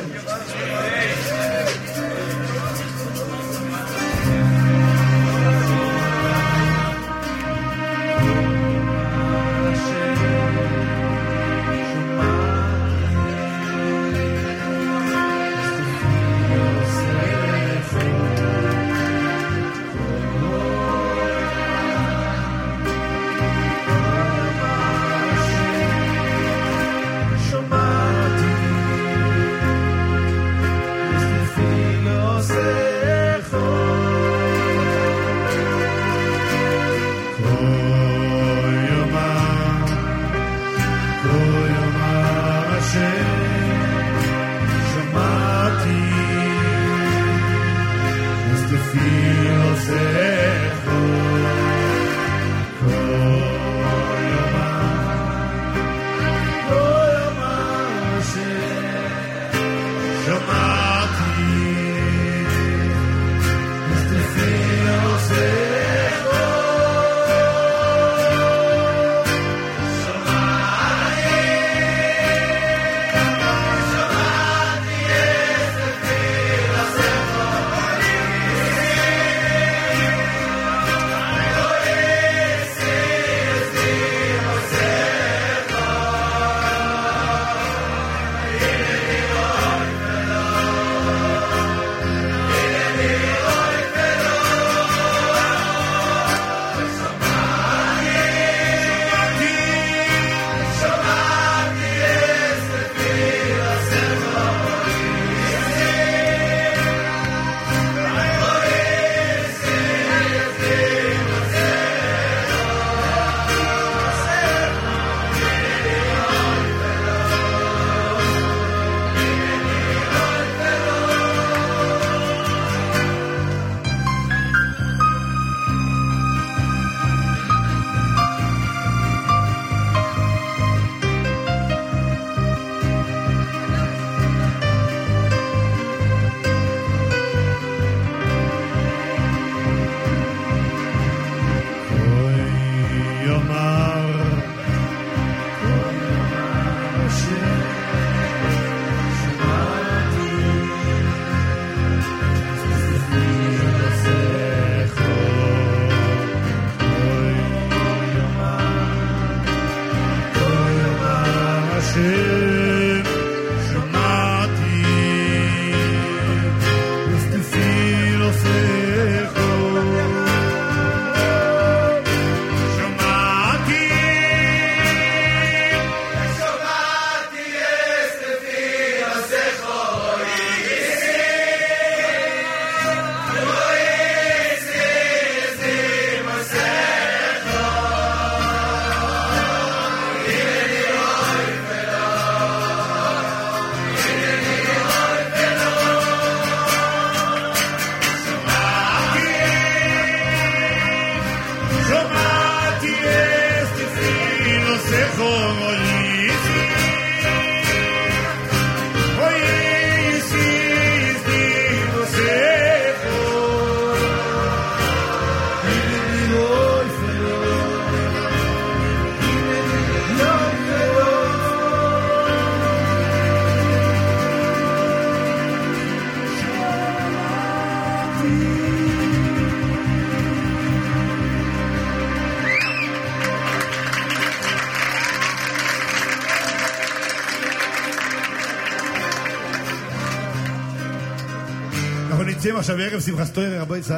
עכשיו ערב שמחת תורה, רבי ישראל.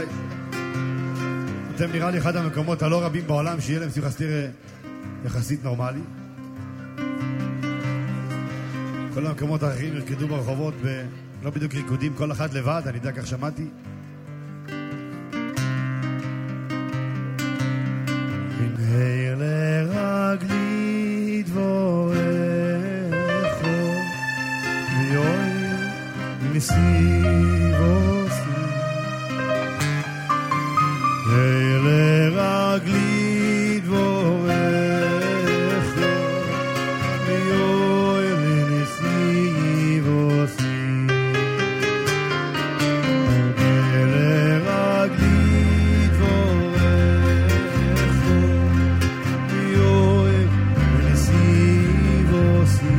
אתם נראה לי אחד המקומות הלא רבים בעולם שיהיה להם שמחת תורה יחסית נורמלי. כל המקומות האחרים ירקדו ברחובות ולא בדיוק ריקודים, כל אחד לבד, אני יודע, כך שמעתי. ונהר לרגלי דבורך ויואל מסיבו לרגלי דבורך ויואל נסיבוסי לרגלי דבורך ויואל נסיבוסי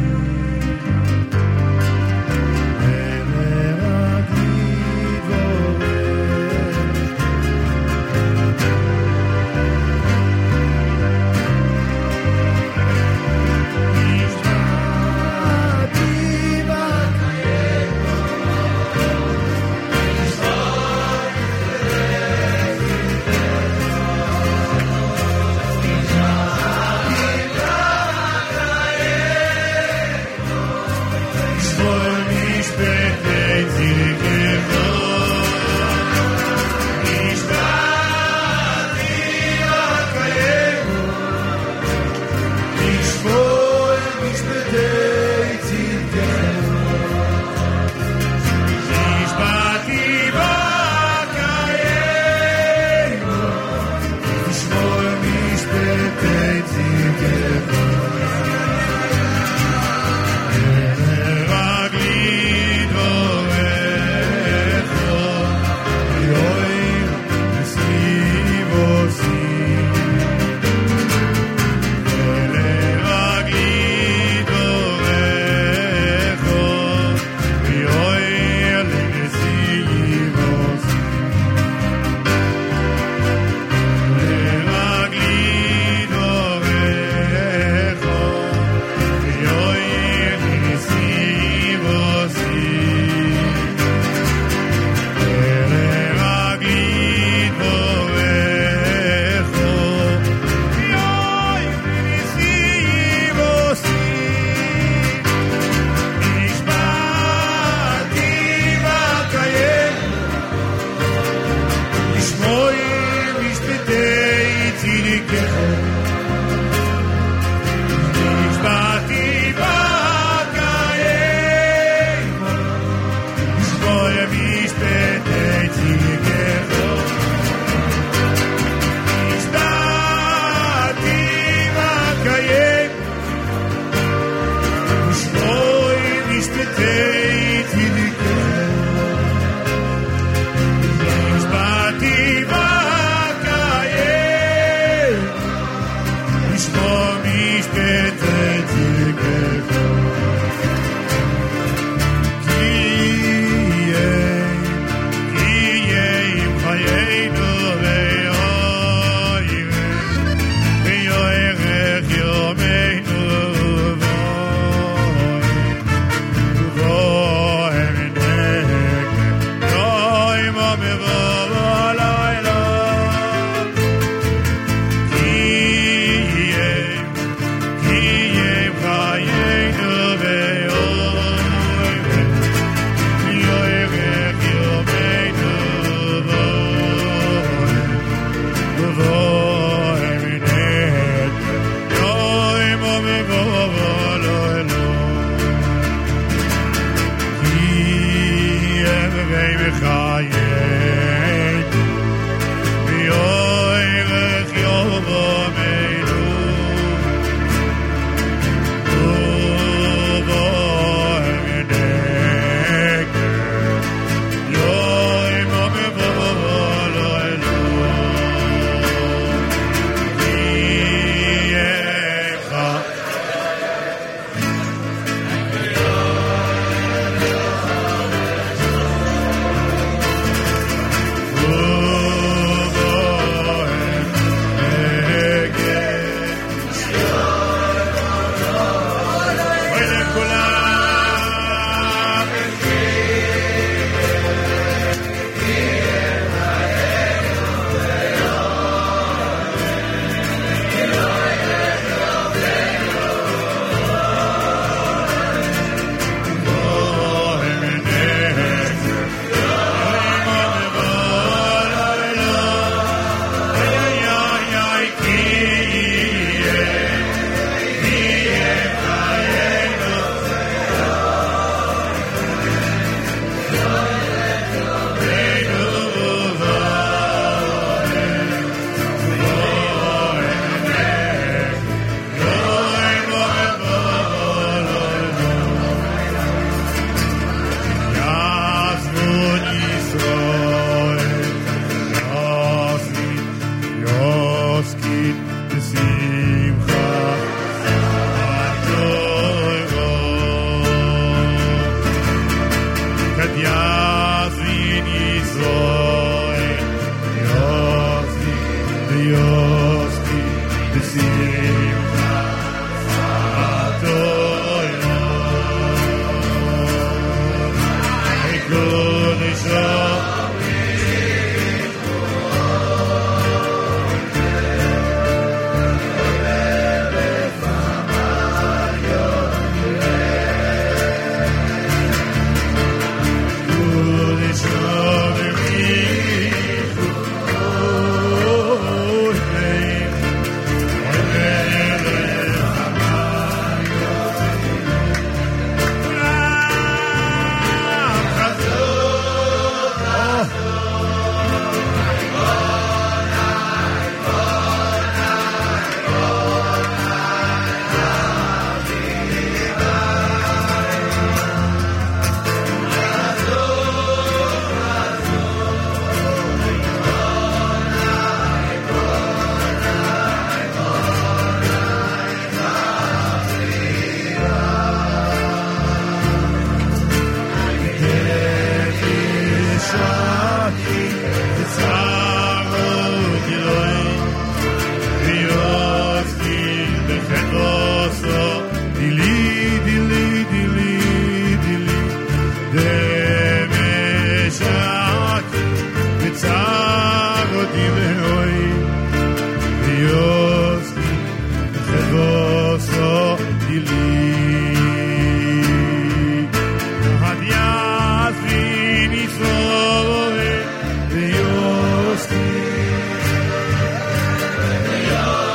Dios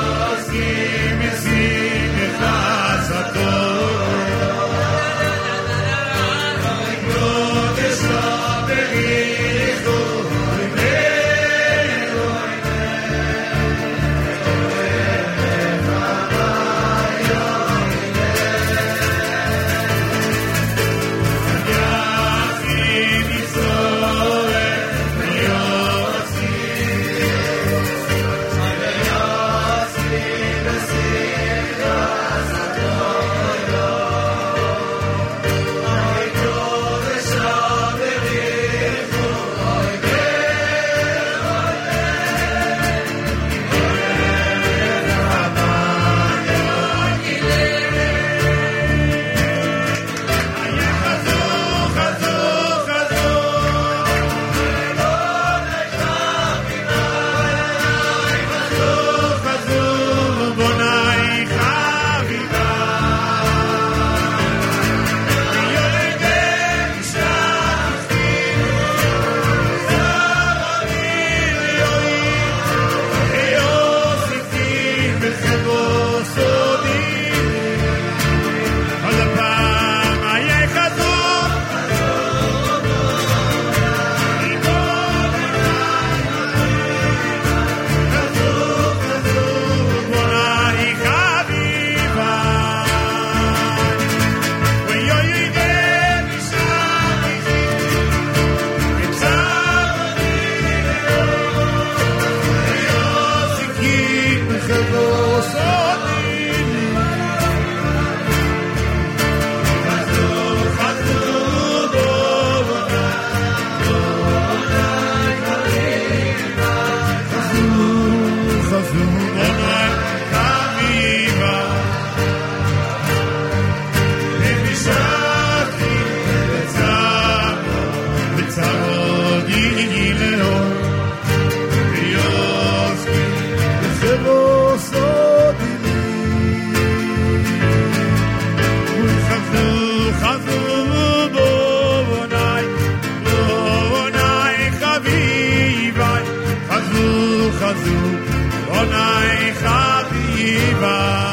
חזו בוני חביבה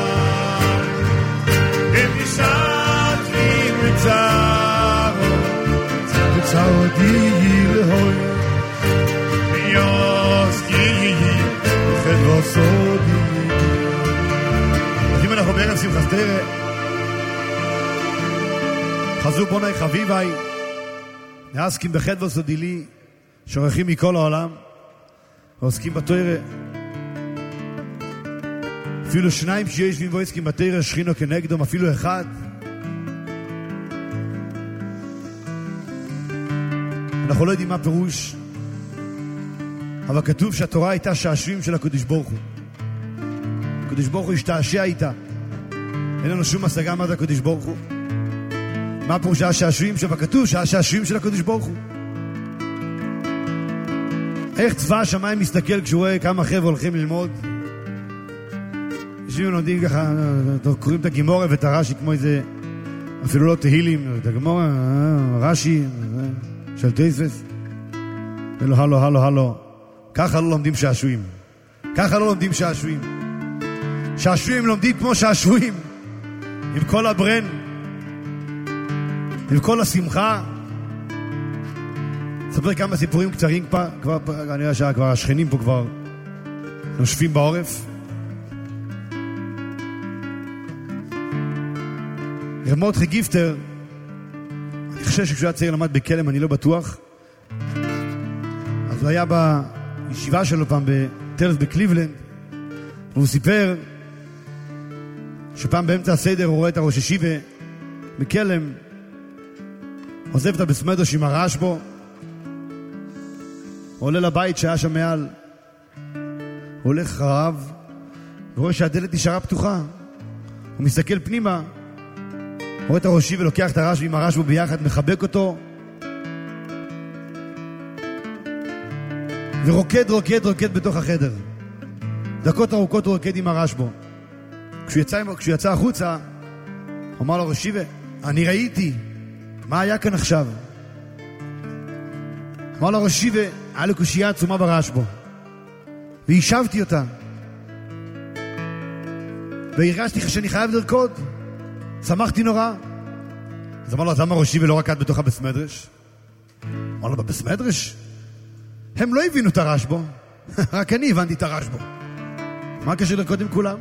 במשעת ובצערו בצערו דילהוי מיוסקי וחדרו סודי. אז אם אנחנו בערב שמחת תורה חזו בוני חביבה נעסקים בחדרו סודילי שעורכים מכל העולם ועוסקים בתורה. אפילו שניים שיושבים ועוסקים בתורה שכינו כנגדם, אפילו אחד. אנחנו לא יודעים מה פירוש, אבל כתוב שהתורה הייתה שעשועים של הקדוש ברוך הוא. הקדוש ברוך הוא השתעשע איתה. אין לנו שום השגה מה זה הקדוש ברוך הוא. מה פירוש השעשועים שבה כתוב שהשעשועים של הקדוש ברוך הוא? איך צבא השמיים מסתכל כשהוא רואה כמה חבר'ה הולכים ללמוד? יושבים ולומדים ככה, קוראים את הגימורה ואת הרש"י כמו איזה, אפילו לא תהילים, את הגימורה, רש"י, של תייסס. ולא, הלו, הלו, הלו. ככה לא לומדים שעשועים. ככה לא לומדים שעשועים. שעשועים לומדים כמו שעשועים. עם כל הברן. עם כל השמחה. ספר כמה סיפורים קצרים כבר, כבר, אני רואה שכבר השכנים פה כבר נושפים בעורף. רב מרדכי גיפטר, אני חושב שכשהוא היה צעיר למד בכלם, אני לא בטוח. אז הוא היה בישיבה שלו פעם בטלס בקליבלנד, והוא סיפר שפעם באמצע הסדר הוא רואה את הראש ישיבה בכלם, עוזב את הבסמדרש עם הרעש בו, הוא עולה לבית שהיה שם מעל, הוא הולך אחריו, ורואה שהדלת נשארה פתוחה. הוא מסתכל פנימה, רואה את הראשי ולוקח את הרעש ועם הרעש בו ביחד, מחבק אותו, ורוקד, רוקד, רוקד בתוך החדר. דקות ארוכות הוא רוקד עם הרעש בו. כשהוא יצא, כשהוא יצא החוצה, הוא אמר לו, ראשי, אני ראיתי, מה היה כאן עכשיו? אמר לו, ראשי, היה לו קושייה עצומה ברעש בו, והישבתי אותה, והרגשתי שאני חייב לרקוד, שמחתי נורא. אז אמר לו, אז למה ראשי ולא רקד בתוך הבסמדרש? אמר לו, בבסמדרש? הם לא הבינו את הרעש בו, רק אני הבנתי את הרעש בו. מה הקשר לרקוד עם כולם?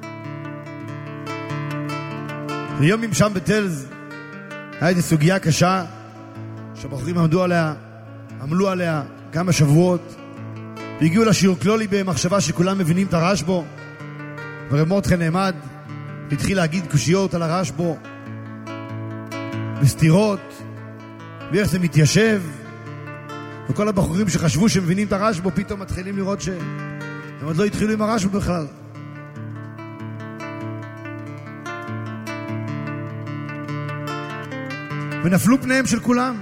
ויומים שם בטלז היה איזו סוגיה קשה שהבחורים עמדו עליה, עמלו עליה כמה שבועות, והגיעו לשיעור כלולי במחשבה שכולם מבינים את הרעש בו. ורב מרדכי נעמד והתחיל להגיד קושיות על הרעש בו וסתירות ואיך זה מתיישב, וכל הבחורים שחשבו שמבינים את הרעש בו פתאום מתחילים לראות שהם עוד לא התחילו עם הרעש בו בכלל. ונפלו פניהם של כולם.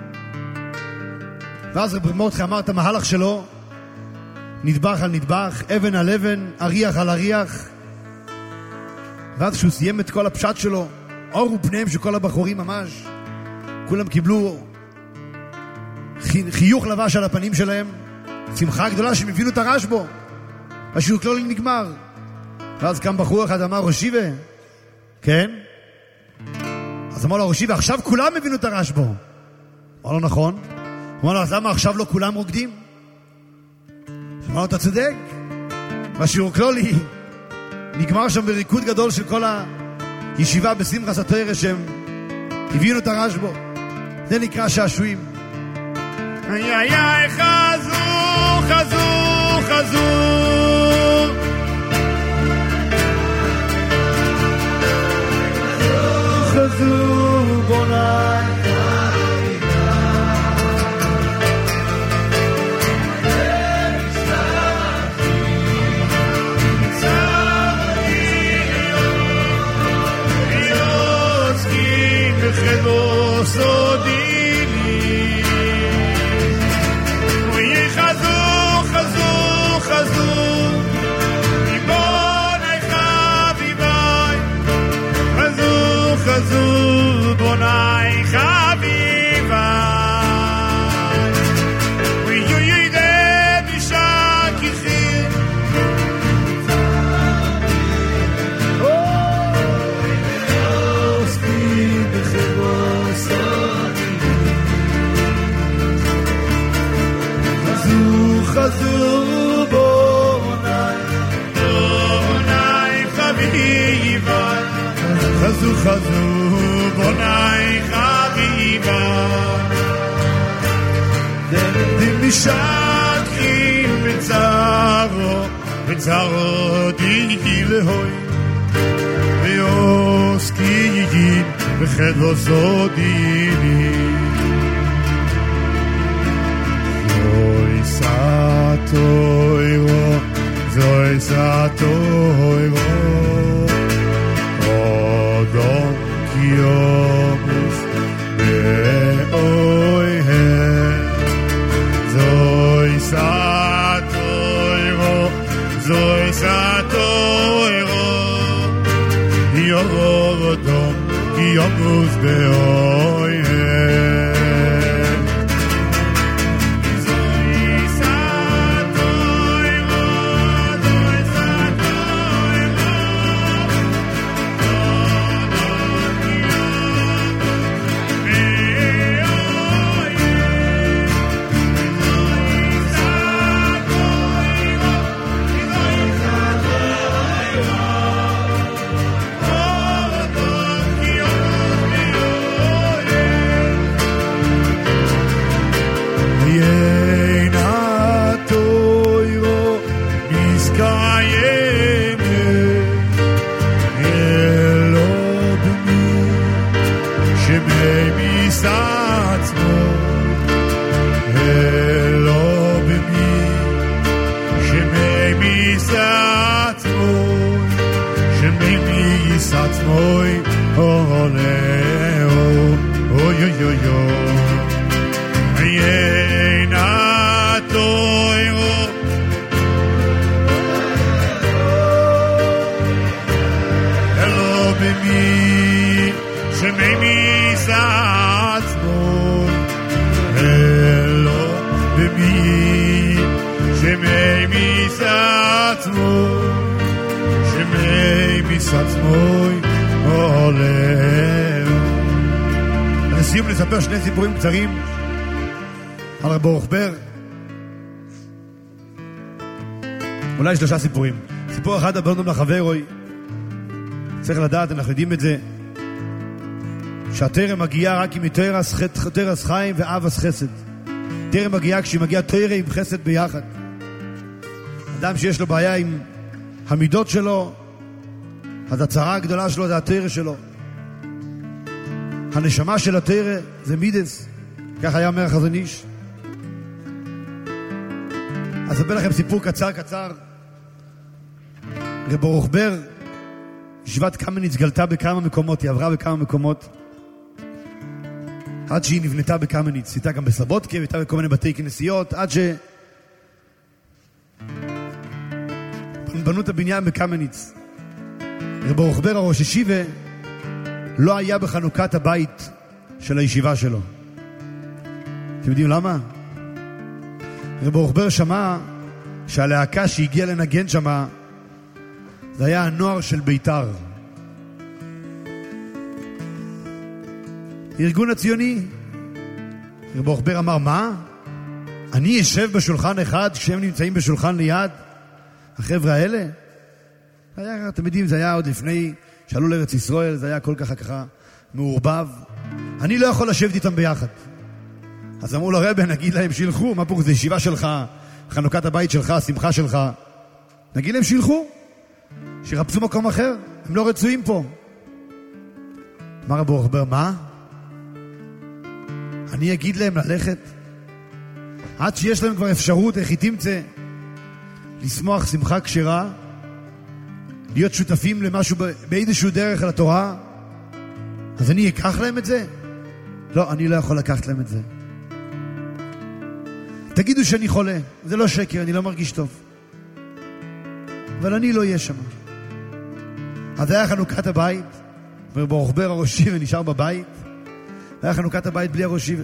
ואז רב מרדכי אמר את המהלך שלו, נדבך על נדבך, אבן על אבן, אריח על אריח. ואז כשהוא סיים את כל הפשט שלו, אורו פניהם של כל הבחורים ממש, כולם קיבלו חיוך לבש על הפנים שלהם, שמחה גדולה שהם הבינו את הרעש בו. השיעור כלולי נגמר. ואז קם בחור אחד אמר, ראשיבה, כן? אז אמר לו, ראשיבה, עכשיו כולם הבינו את הרעש בו. אמר לו, נכון. אמר לו, אז למה עכשיו לא כולם רוקדים? אמר לו, אתה צודק. והשיעור כלולי נגמר שם בריקוד גדול של כל הישיבה בשמחת תורה שהם הבינו את הרעש בו. זה נקרא שעשועים. איי איי איי, חזו, חזו, חזו. חזו בוני חדרו סודילי, ויחזו חזו משתכים בצערו, בצערו דיגי להוי, ועוסקים בחדו סודיני. זוי סתוירו, זוי סתוירו, אודום קיומוס באויהם. זוי סתוירו, זוי סתוירו, יורודום קיומוס באויהם. Oy, ole, oy, oy, oy, oy, yena toyo, hello, baby, shememi satzmoy, hello, baby, shememi satzmoy, shememi satzmoy. לסיום לספר שני סיפורים קצרים על רב ברוך בר, אולי שלושה סיפורים. סיפור אחד, הבאנו לחבר רוי, צריך לדעת, אנחנו יודעים את זה, שהתרם מגיעה רק עם תרס חיים ואבס חסד. תרם מגיעה כשהיא מגיעה תרם עם חסד ביחד. אדם שיש לו בעיה עם המידות שלו, אז הצרה הגדולה שלו זה התרא שלו. הנשמה של התרא זה מידס, כך היה אומר החזון איש. אז אספר לכם סיפור קצר קצר. רב ברוך בר, ישיבת קמניץ גלתה בכמה מקומות, היא עברה בכמה מקומות, עד שהיא נבנתה בקמניץ. הייתה גם בסלבודקה, הייתה בכל מיני בתי כנסיות, עד ש... בנו את הבניין בקמניץ. רב ברוך בר הראש ישיבה לא היה בחנוכת הבית של הישיבה שלו. אתם יודעים למה? רב ברוך בר שמע שהלהקה שהגיעה לנגן שמה זה היה הנוער של ביתר, ארגון הציוני. רב ברוך בר אמר, מה? אני אשב בשולחן אחד כשהם נמצאים בשולחן ליד החבר'ה האלה? היה, אתם יודעים, זה היה עוד לפני שעלו לארץ ישראל, זה היה כל כך ככה מעורבב. אני לא יכול לשבת איתם ביחד. אז אמרו לו, רבי, נגיד להם שילחו, מה פה, זה ישיבה שלך, חנוכת הבית שלך, שמחה שלך. נגיד להם שילחו, שירפסו מקום אחר, הם לא רצויים פה. אמר רב ברוך בר, מה? אני אגיד להם ללכת? עד שיש להם כבר אפשרות, איך היא תמצא, לשמוח שמחה כשרה, להיות שותפים למשהו באיזשהו דרך על התורה, אז אני אקח להם את זה? לא, אני לא יכול לקחת להם את זה. תגידו שאני חולה, זה לא שקר, אני לא מרגיש טוב, אבל אני לא אהיה שם. אז היה חנוכת הבית, וברוך בר הראשי ונשאר בבית, היה חנוכת הבית בלי הראשי.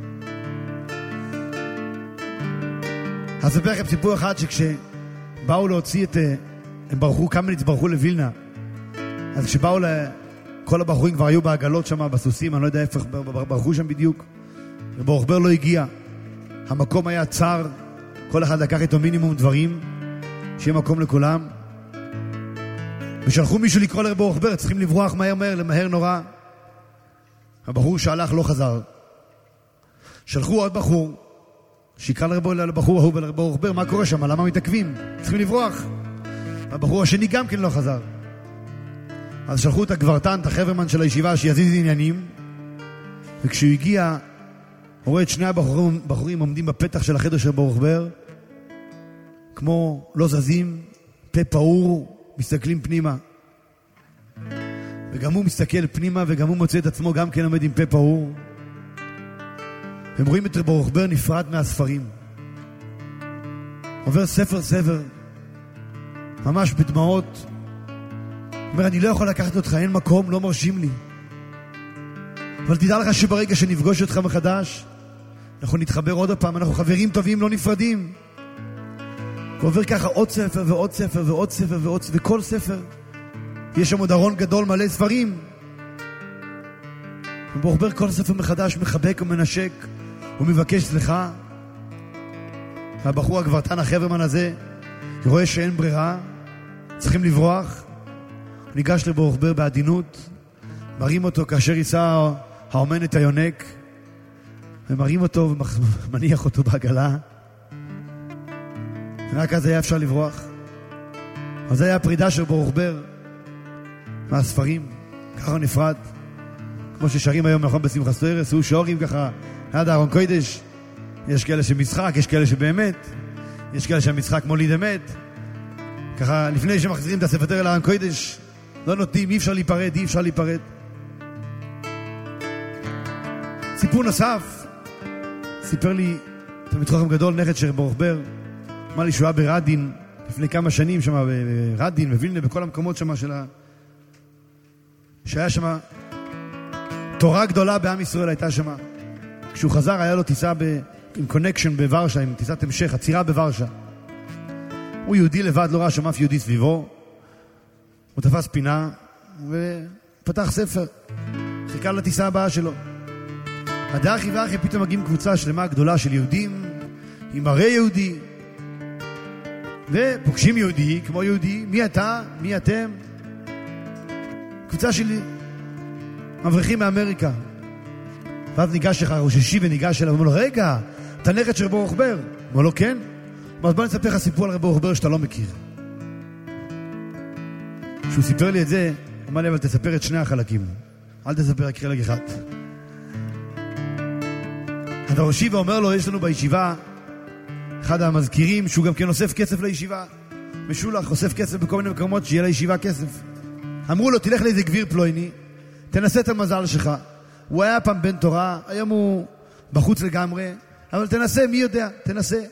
אז אספר לכם סיפור אחד, שכשבאו להוציא את... הם ברחו, קמניץ ברחו לווילנה. אז כשבאו ל... כל הבחורים כבר היו בעגלות שם, בסוסים, אני לא יודע איפה ברחו שם בדיוק. וברוך בר לא הגיע. המקום היה צר, כל אחד לקח איתו מינימום דברים, שיהיה מקום לכולם. ושלחו מישהו לקרוא לרב ברוך בר, צריכים לברוח מהר מהר, למהר נורא. הבחור שהלך לא חזר. שלחו עוד בחור, שיקרא לבחור ההוא ולברוך בר, מה קורה שם? למה מתעכבים? צריכים לברוח. הבחור השני גם כן לא חזר. אז שלחו את הגברתן, את החברמן של הישיבה, שיזיז עניינים, וכשהוא הגיע, הוא רואה את שני הבחורים, בחורים עומדים בפתח של החדר של ברוך בר, כמו לא זזים, פה פעור, מסתכלים פנימה. וגם הוא מסתכל פנימה, וגם הוא מוצא את עצמו, גם כן עומד עם פה פעור. הם רואים את ברוך בר נפרד מהספרים. עובר ספר ספר, ממש בדמעות. אומר, אני לא יכול לקחת אותך, אין מקום, לא מרשים לי. אבל תדע לך שברגע שנפגוש אותך מחדש, אנחנו נתחבר עוד הפעם, אנחנו חברים טובים, לא נפרדים. ועובר ככה עוד ספר ועוד ספר ועוד ספר ועוד ספר, וכל ספר יש שם עוד ארון גדול מלא ספרים. וברוך בר כל ספר מחדש מחבק ומנשק ומבקש סליחה. והבחור הגברתן החברמן הזה רואה שאין ברירה, צריכים לברוח. הוא ניגש לברוך בר בעדינות, מרים אותו כאשר יישא האומן את היונק, ומרים אותו ומניח אותו בעגלה. רק אז היה אפשר לברוח. אז זה היה הפרידה של ברוך בר מהספרים, ככה נפרד. כמו ששרים היום נכון בשמחה סטוירס, הוא שרים ככה עד הארון קודש. יש כאלה שמשחק, יש כאלה שבאמת, יש כאלה שהמשחק מוליד אמת. ככה לפני שמחזירים את הספר אל הארון קודש, לא נותנים, אי אפשר להיפרד, אי אפשר להיפרד. סיפור נוסף, סיפר לי תלמיד חכם גדול, נכד של ברוך בר, אמר לי שהוא היה ברדין לפני כמה שנים שם, ברדין ווילנה, בכל המקומות שם של ה... שהיה שם תורה גדולה בעם ישראל הייתה שם. כשהוא חזר היה לו טיסה ב... עם קונקשן בוורשה, עם טיסת המשך, עצירה בוורשה. הוא יהודי לבד, לא ראה שם אף יהודי סביבו. הוא תפס פינה ופתח ספר, חיכה לטיסה הבאה שלו. הדאחי ואחי פתאום מגיעים קבוצה שלמה גדולה של יהודים עם הרי יהודי, ופוגשים יהודי כמו יהודי. מי אתה? מי אתם? קבוצה שלי מבריחים מאמריקה. ואז ניגש לך ראש ישיבה וניגש אליו, אומר לו, רגע, אתה נכד של ברוך בר? אומר לו, כן. אז בוא נספר לך סיפור על ברוך בר שאתה לא מכיר. כשהוא סיפר לי את זה, אמר לי, אבל תספר את שני החלקים, אל תספר רק חלק אחד. אז הראש ישיבה אומר לו, יש לנו בישיבה אחד המזכירים שהוא גם כן אוסף כסף לישיבה, משולח, אוסף כסף בכל מיני מקומות שיהיה לישיבה כסף. אמרו לו, תלך לאיזה גביר פלויני, תנסה את המזל שלך. הוא היה פעם בן תורה, היום הוא בחוץ לגמרי, אבל תנסה, מי יודע, תנסה.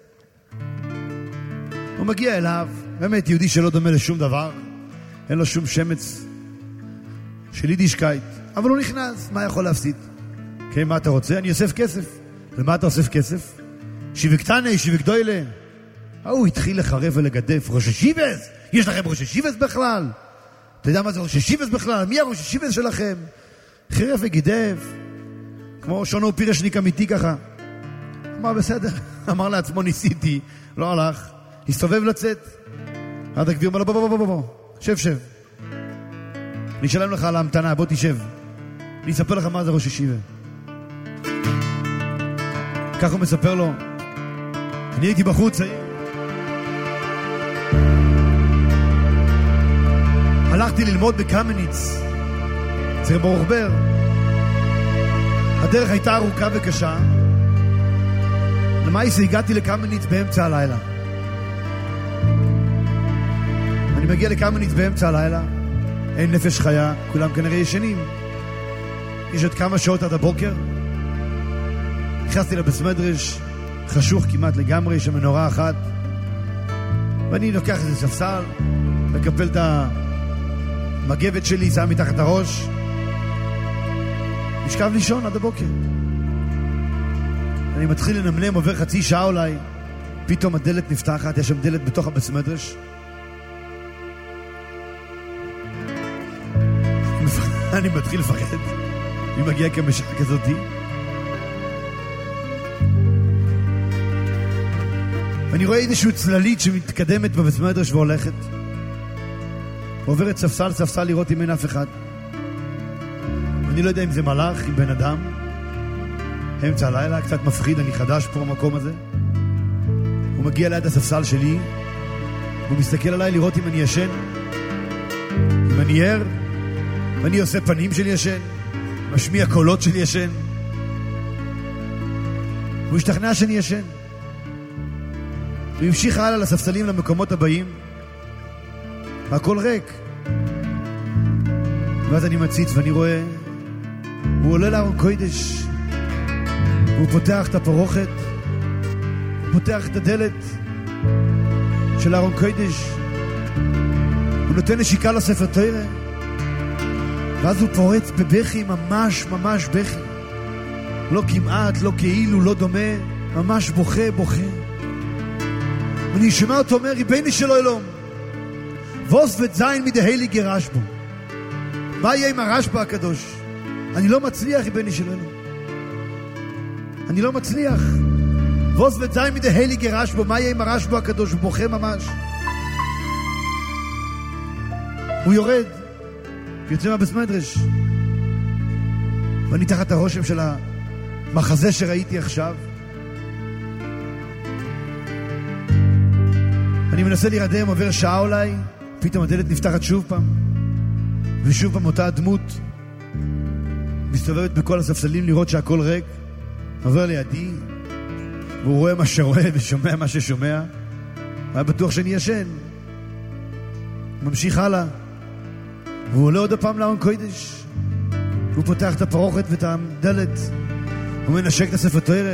הוא מגיע אליו, באמת יהודי שלא דומה לשום דבר, אין לו שום שמץ של יידישקייט, אבל הוא נכנס, מה יכול להפסיד? כן, מה אתה רוצה? אני אוסף כסף. למה אתה אוסף כסף? שיבקטני, שיבקדוילה. הוא התחיל לחרב ולגדף, ראש השיבס? יש לכם ראש השיבס בכלל? אתה יודע מה זה ראש השיבס בכלל? מי הראש השיבס שלכם? חירף וגידף, כמו שונו פירשניק אמיתי ככה. אמר בסדר, אמר לעצמו ניסיתי, לא הלך, הסתובב לצאת. עד הגביר אומר לו, בוא בוא בוא בוא בוא, שב שב. אני אשלם לך על ההמתנה, בוא תשב. אני אספר לך מה זה ראש ישיבה. כך הוא מספר לו, אני הייתי בחוץ, הלכתי ללמוד בקמניץ אצל ברוך בר. הדרך הייתה ארוכה וקשה. למעשה הגעתי לקמניץ באמצע הלילה. אני מגיע לקמניץ באמצע הלילה, אין נפש חיה, כולם כנראה ישנים. יש עוד כמה שעות עד הבוקר. נכנסתי לבית מדרש, חשוך כמעט לגמרי, יש שם מנורה אחת, ואני לוקח איזה ספסל, מקפל את המגבת שלי, שם מתחת הראש, נשכב לישון עד הבוקר. אני מתחיל לנמנם, עובר חצי שעה אולי, פתאום הדלת נפתחת, יש שם דלת בתוך הבית מדרש. אני מתחיל לפחד, אני מגיע כמשעה כזאתי. ואני רואה איזשהו צללית שמתקדמת בבית מדרש והולכת. עוברת ספסל ספסל לראות אם אין אף אחד. אני לא יודע אם זה מלאך, אם בן אדם. אמצע הלילה, קצת מפחיד, אני חדש פה במקום הזה. הוא מגיע ליד הספסל שלי, הוא מסתכל עליי לראות אם אני ישן, אם אני ער, ואני עושה פנים שלי ישן, משמיע קולות שלי ישן. הוא השתכנע שאני ישן. הוא המשיך הלאה לספסלים למקומות הבאים, והכל ריק. ואז אני מציץ ואני רואה, הוא עולה לארון קודש, הוא פותח את הפרוכת, הוא פותח את הדלת של ארון קודש, הוא נותן נשיקה לספר תורה, ואז הוא פורץ בבכי, ממש ממש בכי, לא כמעט, לא כאילו, לא דומה, ממש בוכה בוכה. ואני שומע אותו אומר, ריבונו של עולם, ווס וזין מדי הייליגע רשב"א, מה יהיה עם הרשב"א הקדוש? אני לא מצליח, ריבונו של עולם, אני לא מצליח. ווס וזין מדי הייליגע רשב"א, מה יהיה עם הרשב"א הקדוש? הוא בוכה ממש. הוא יורד, יוצא מהבית מדרש, ואני תחת הרושם של המחזה שראיתי עכשיו. אני מנסה להירדם, עובר שעה אולי, פתאום הדלת נפתחת שוב פעם, ושוב פעם אותה הדמות מסתובבת בכל הספסלים לראות שהכל ריק. עובר לידי, והוא רואה מה שרואה ושומע מה ששומע, והיה בטוח שאני ישן. ממשיך הלאה, והוא עולה עוד הפעם לארון קודש, הוא פותח את הפרוכת ואת הדלת, הוא מנשק את הספר תורה,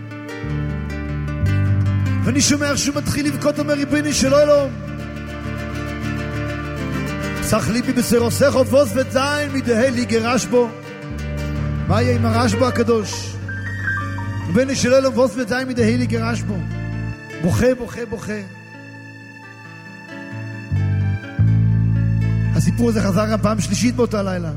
ואני שומע שהוא מתחיל לבכות, אומר, ריבונו של עולם, סח ליבי בסירוסך ווס וזין מדי הייליגע רשב"א, מה יהיה עם הרשב"א הקדוש? ריבונו של עולם, ווס וזין מדי הייליגע רשב"א. בוכה בוכה בוכה. הסיפור הזה חזר גם פעם שלישית באותה לילה.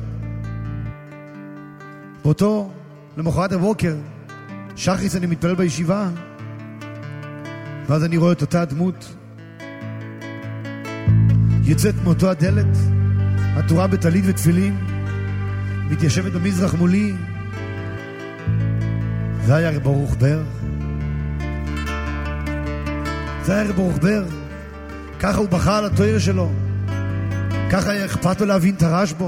באותו, למחרת הבוקר, שחריס, אני מתפלל בישיבה, ואז אני רואה את אותה דמות יוצאת מאותו הדלת, עטורה בטלית ותפילין, מתיישבת במזרח מולי. זה היה רב ברוך בר. זה היה רב ברוך בר. ככה הוא בכה על התורה שלו, ככה היה אכפת לו להבין את הרשב"א,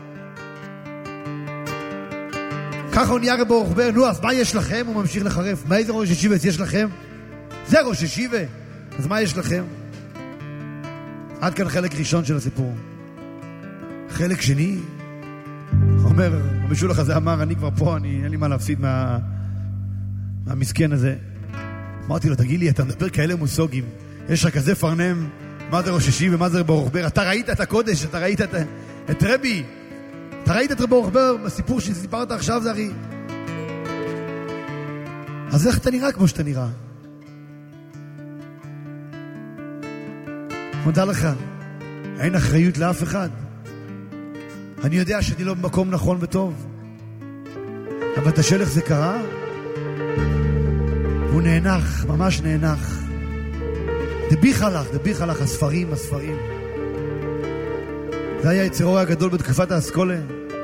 ככה הוא נהיה רב ברוך בר. נו, אז מה יש לכם? הוא ממשיך לחרף. מה איזה ראש ישיבה יש לכם? זה ראש ישיבה, אז מה יש לכם? עד כאן חלק ראשון של הסיפור. חלק שני, אומר, המשולח הזה אמר, אני כבר פה, אני, אין לי מה להפסיד מה, מהמסכן הזה. אמרתי לו, תגיד לי, אתה מדבר כאלה מושגים, יש לך כזה פרנם, מה זה ראש ישיבה ומה זה רב ברוך בר? אתה ראית את הקודש, אתה ראית את, את רבי, אתה ראית את רב ברוך בר, בסיפור שסיפרת עכשיו זה הרי. אז איך אתה נראה כמו שאתה נראה? מודה לך, אין אחריות לאף אחד. אני יודע שאני לא במקום נכון וטוב, אבל את השלח זה קרה, והוא נאנח, ממש נאנח. דביך לך, דביך לך, הספרים, הספרים. זה היה יצרו הגדול בתקופת האסכולה.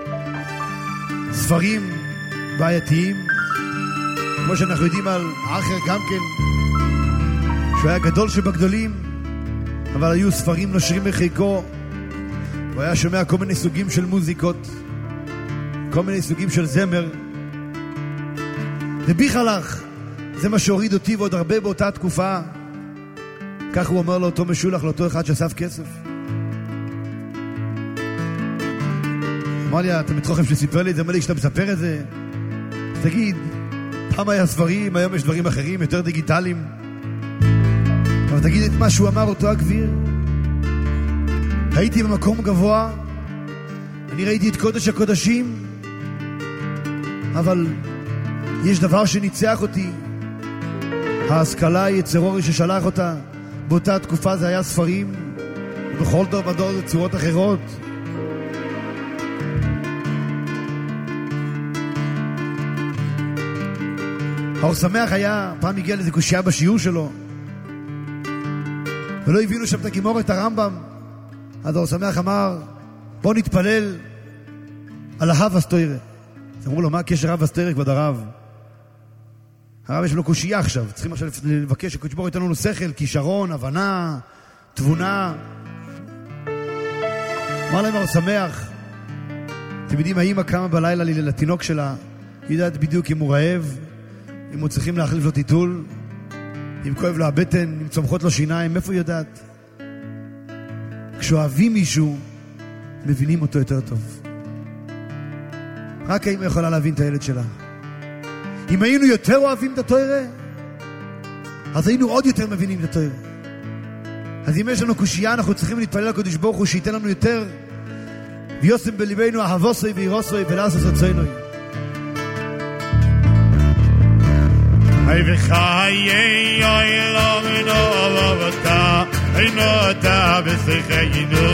ספרים בעייתיים, כמו שאנחנו יודעים על האחר גם כן, שהוא היה גדול שבגדולים, אבל היו ספרים נושרים בחיקו. הוא היה שומע כל מיני סוגים של מוזיקות, כל מיני סוגים של זמר. דביך לך, זה מה שהוריד אותי ועוד הרבה באותה תקופה. כך הוא אומר לאותו משולח, לאותו אחד שאסף כסף. אמר לי, אתה מתרוחם שסיפר לי את זה, אמר לי, כשאתה מספר את זה, תגיד, פעם היה ספרים, היום יש דברים אחרים, יותר דיגיטליים. אבל תגיד את מה שהוא אמר, אותו הגביר. הייתי במקום גבוה, אני ראיתי את קודש הקודשים, אבל יש דבר שניצח אותי, ההשכלה, יצרורי ששלח אותה. באותה תקופה זה היה ספרים, ובכל דור ודור זה צורות אחרות. האור שמח היה, פעם הגיע לזה קושייה בשיעור שלו, ולא הבינו שם את הגימור, את הרמב"ם. אז האור שמח אמר, בוא נתפלל על ההב הסטוירה. אז אמרו לו, מה הקשר רב הסטוירה כבוד הרב? הרב יש לו קושייה עכשיו, צריכים עכשיו לבקש שקדוש ברוך הוא ייתן לנו שכל, כישרון, הבנה, תבונה. אמר להם, הוא שמח. אתם יודעים, האמא קמה בלילה לתינוק שלה, היא יודעת בדיוק אם הוא רעב, אם הוא צריכים להחליף לו טיטול, אם כואב לו הבטן, אם צומחות לו שיניים, איפה היא יודעת? כשאוהבים מישהו, מבינים אותו יותר טוב. רק האמא יכולה להבין את הילד שלה. אם היינו יותר אוהבים את התורה, אז היינו עוד יותר מבינים את התורה. אז אם יש לנו קושייה, אנחנו צריכים להתפלל לקדוש ברוך הוא שייתן לנו יותר, ויושם בליבנו אהבוסוי וירוסוי ולעשות רצונוי. היי וחיי אוי לא מנוב אותה, אינו אותה בשיחיינו.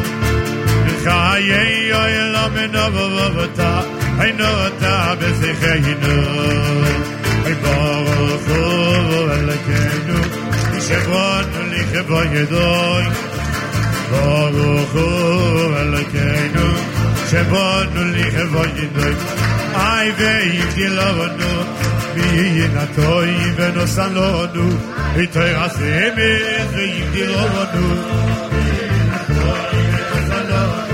וחיי אוי לא מנוב אותה, אינו אותה בשיחיינו. היי ברוך הוא אלוקינו, שכבנו לכבו ידוי. ברוך הוא אלוקינו, שבנו לכבו ידוי. איי ויגדילנו מינתוי ונוסן לנו איתוי רסמס ויגדילנו מינתוי ונוסן לנו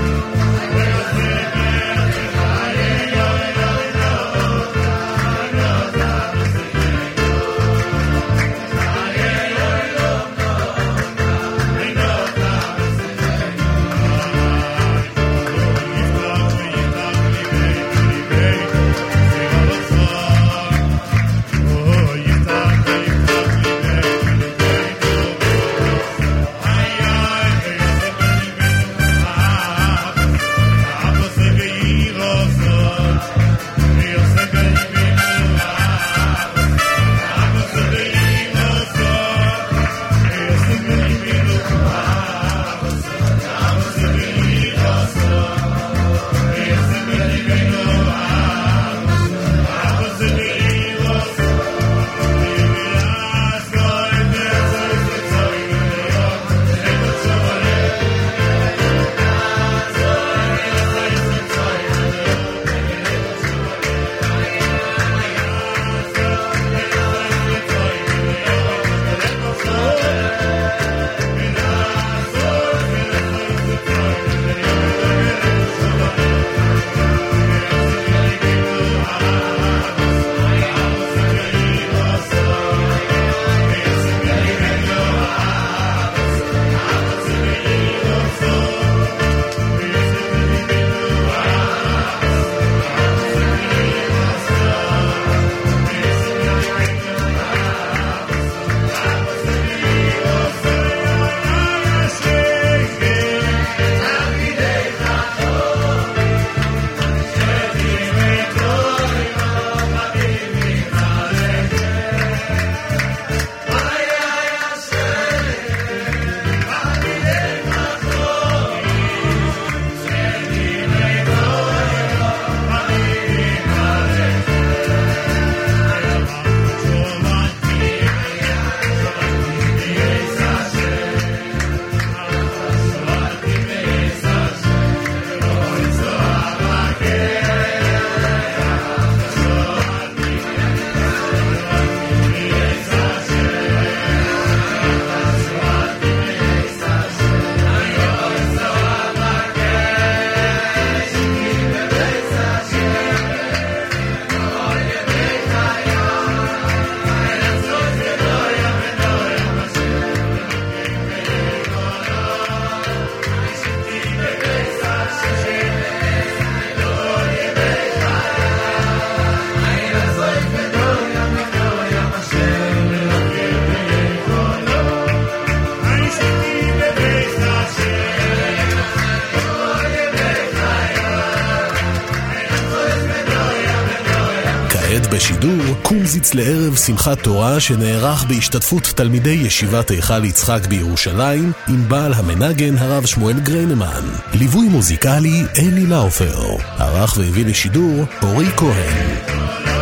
בשידור קומזיץ לערב שמחת תורה שנערך בהשתתפות תלמידי ישיבת היכל יצחק בירושלים עם בעל המנגן הרב שמואל גרנמן. ליווי מוזיקלי אלי לאופר. ערך והביא לשידור אורי כהן.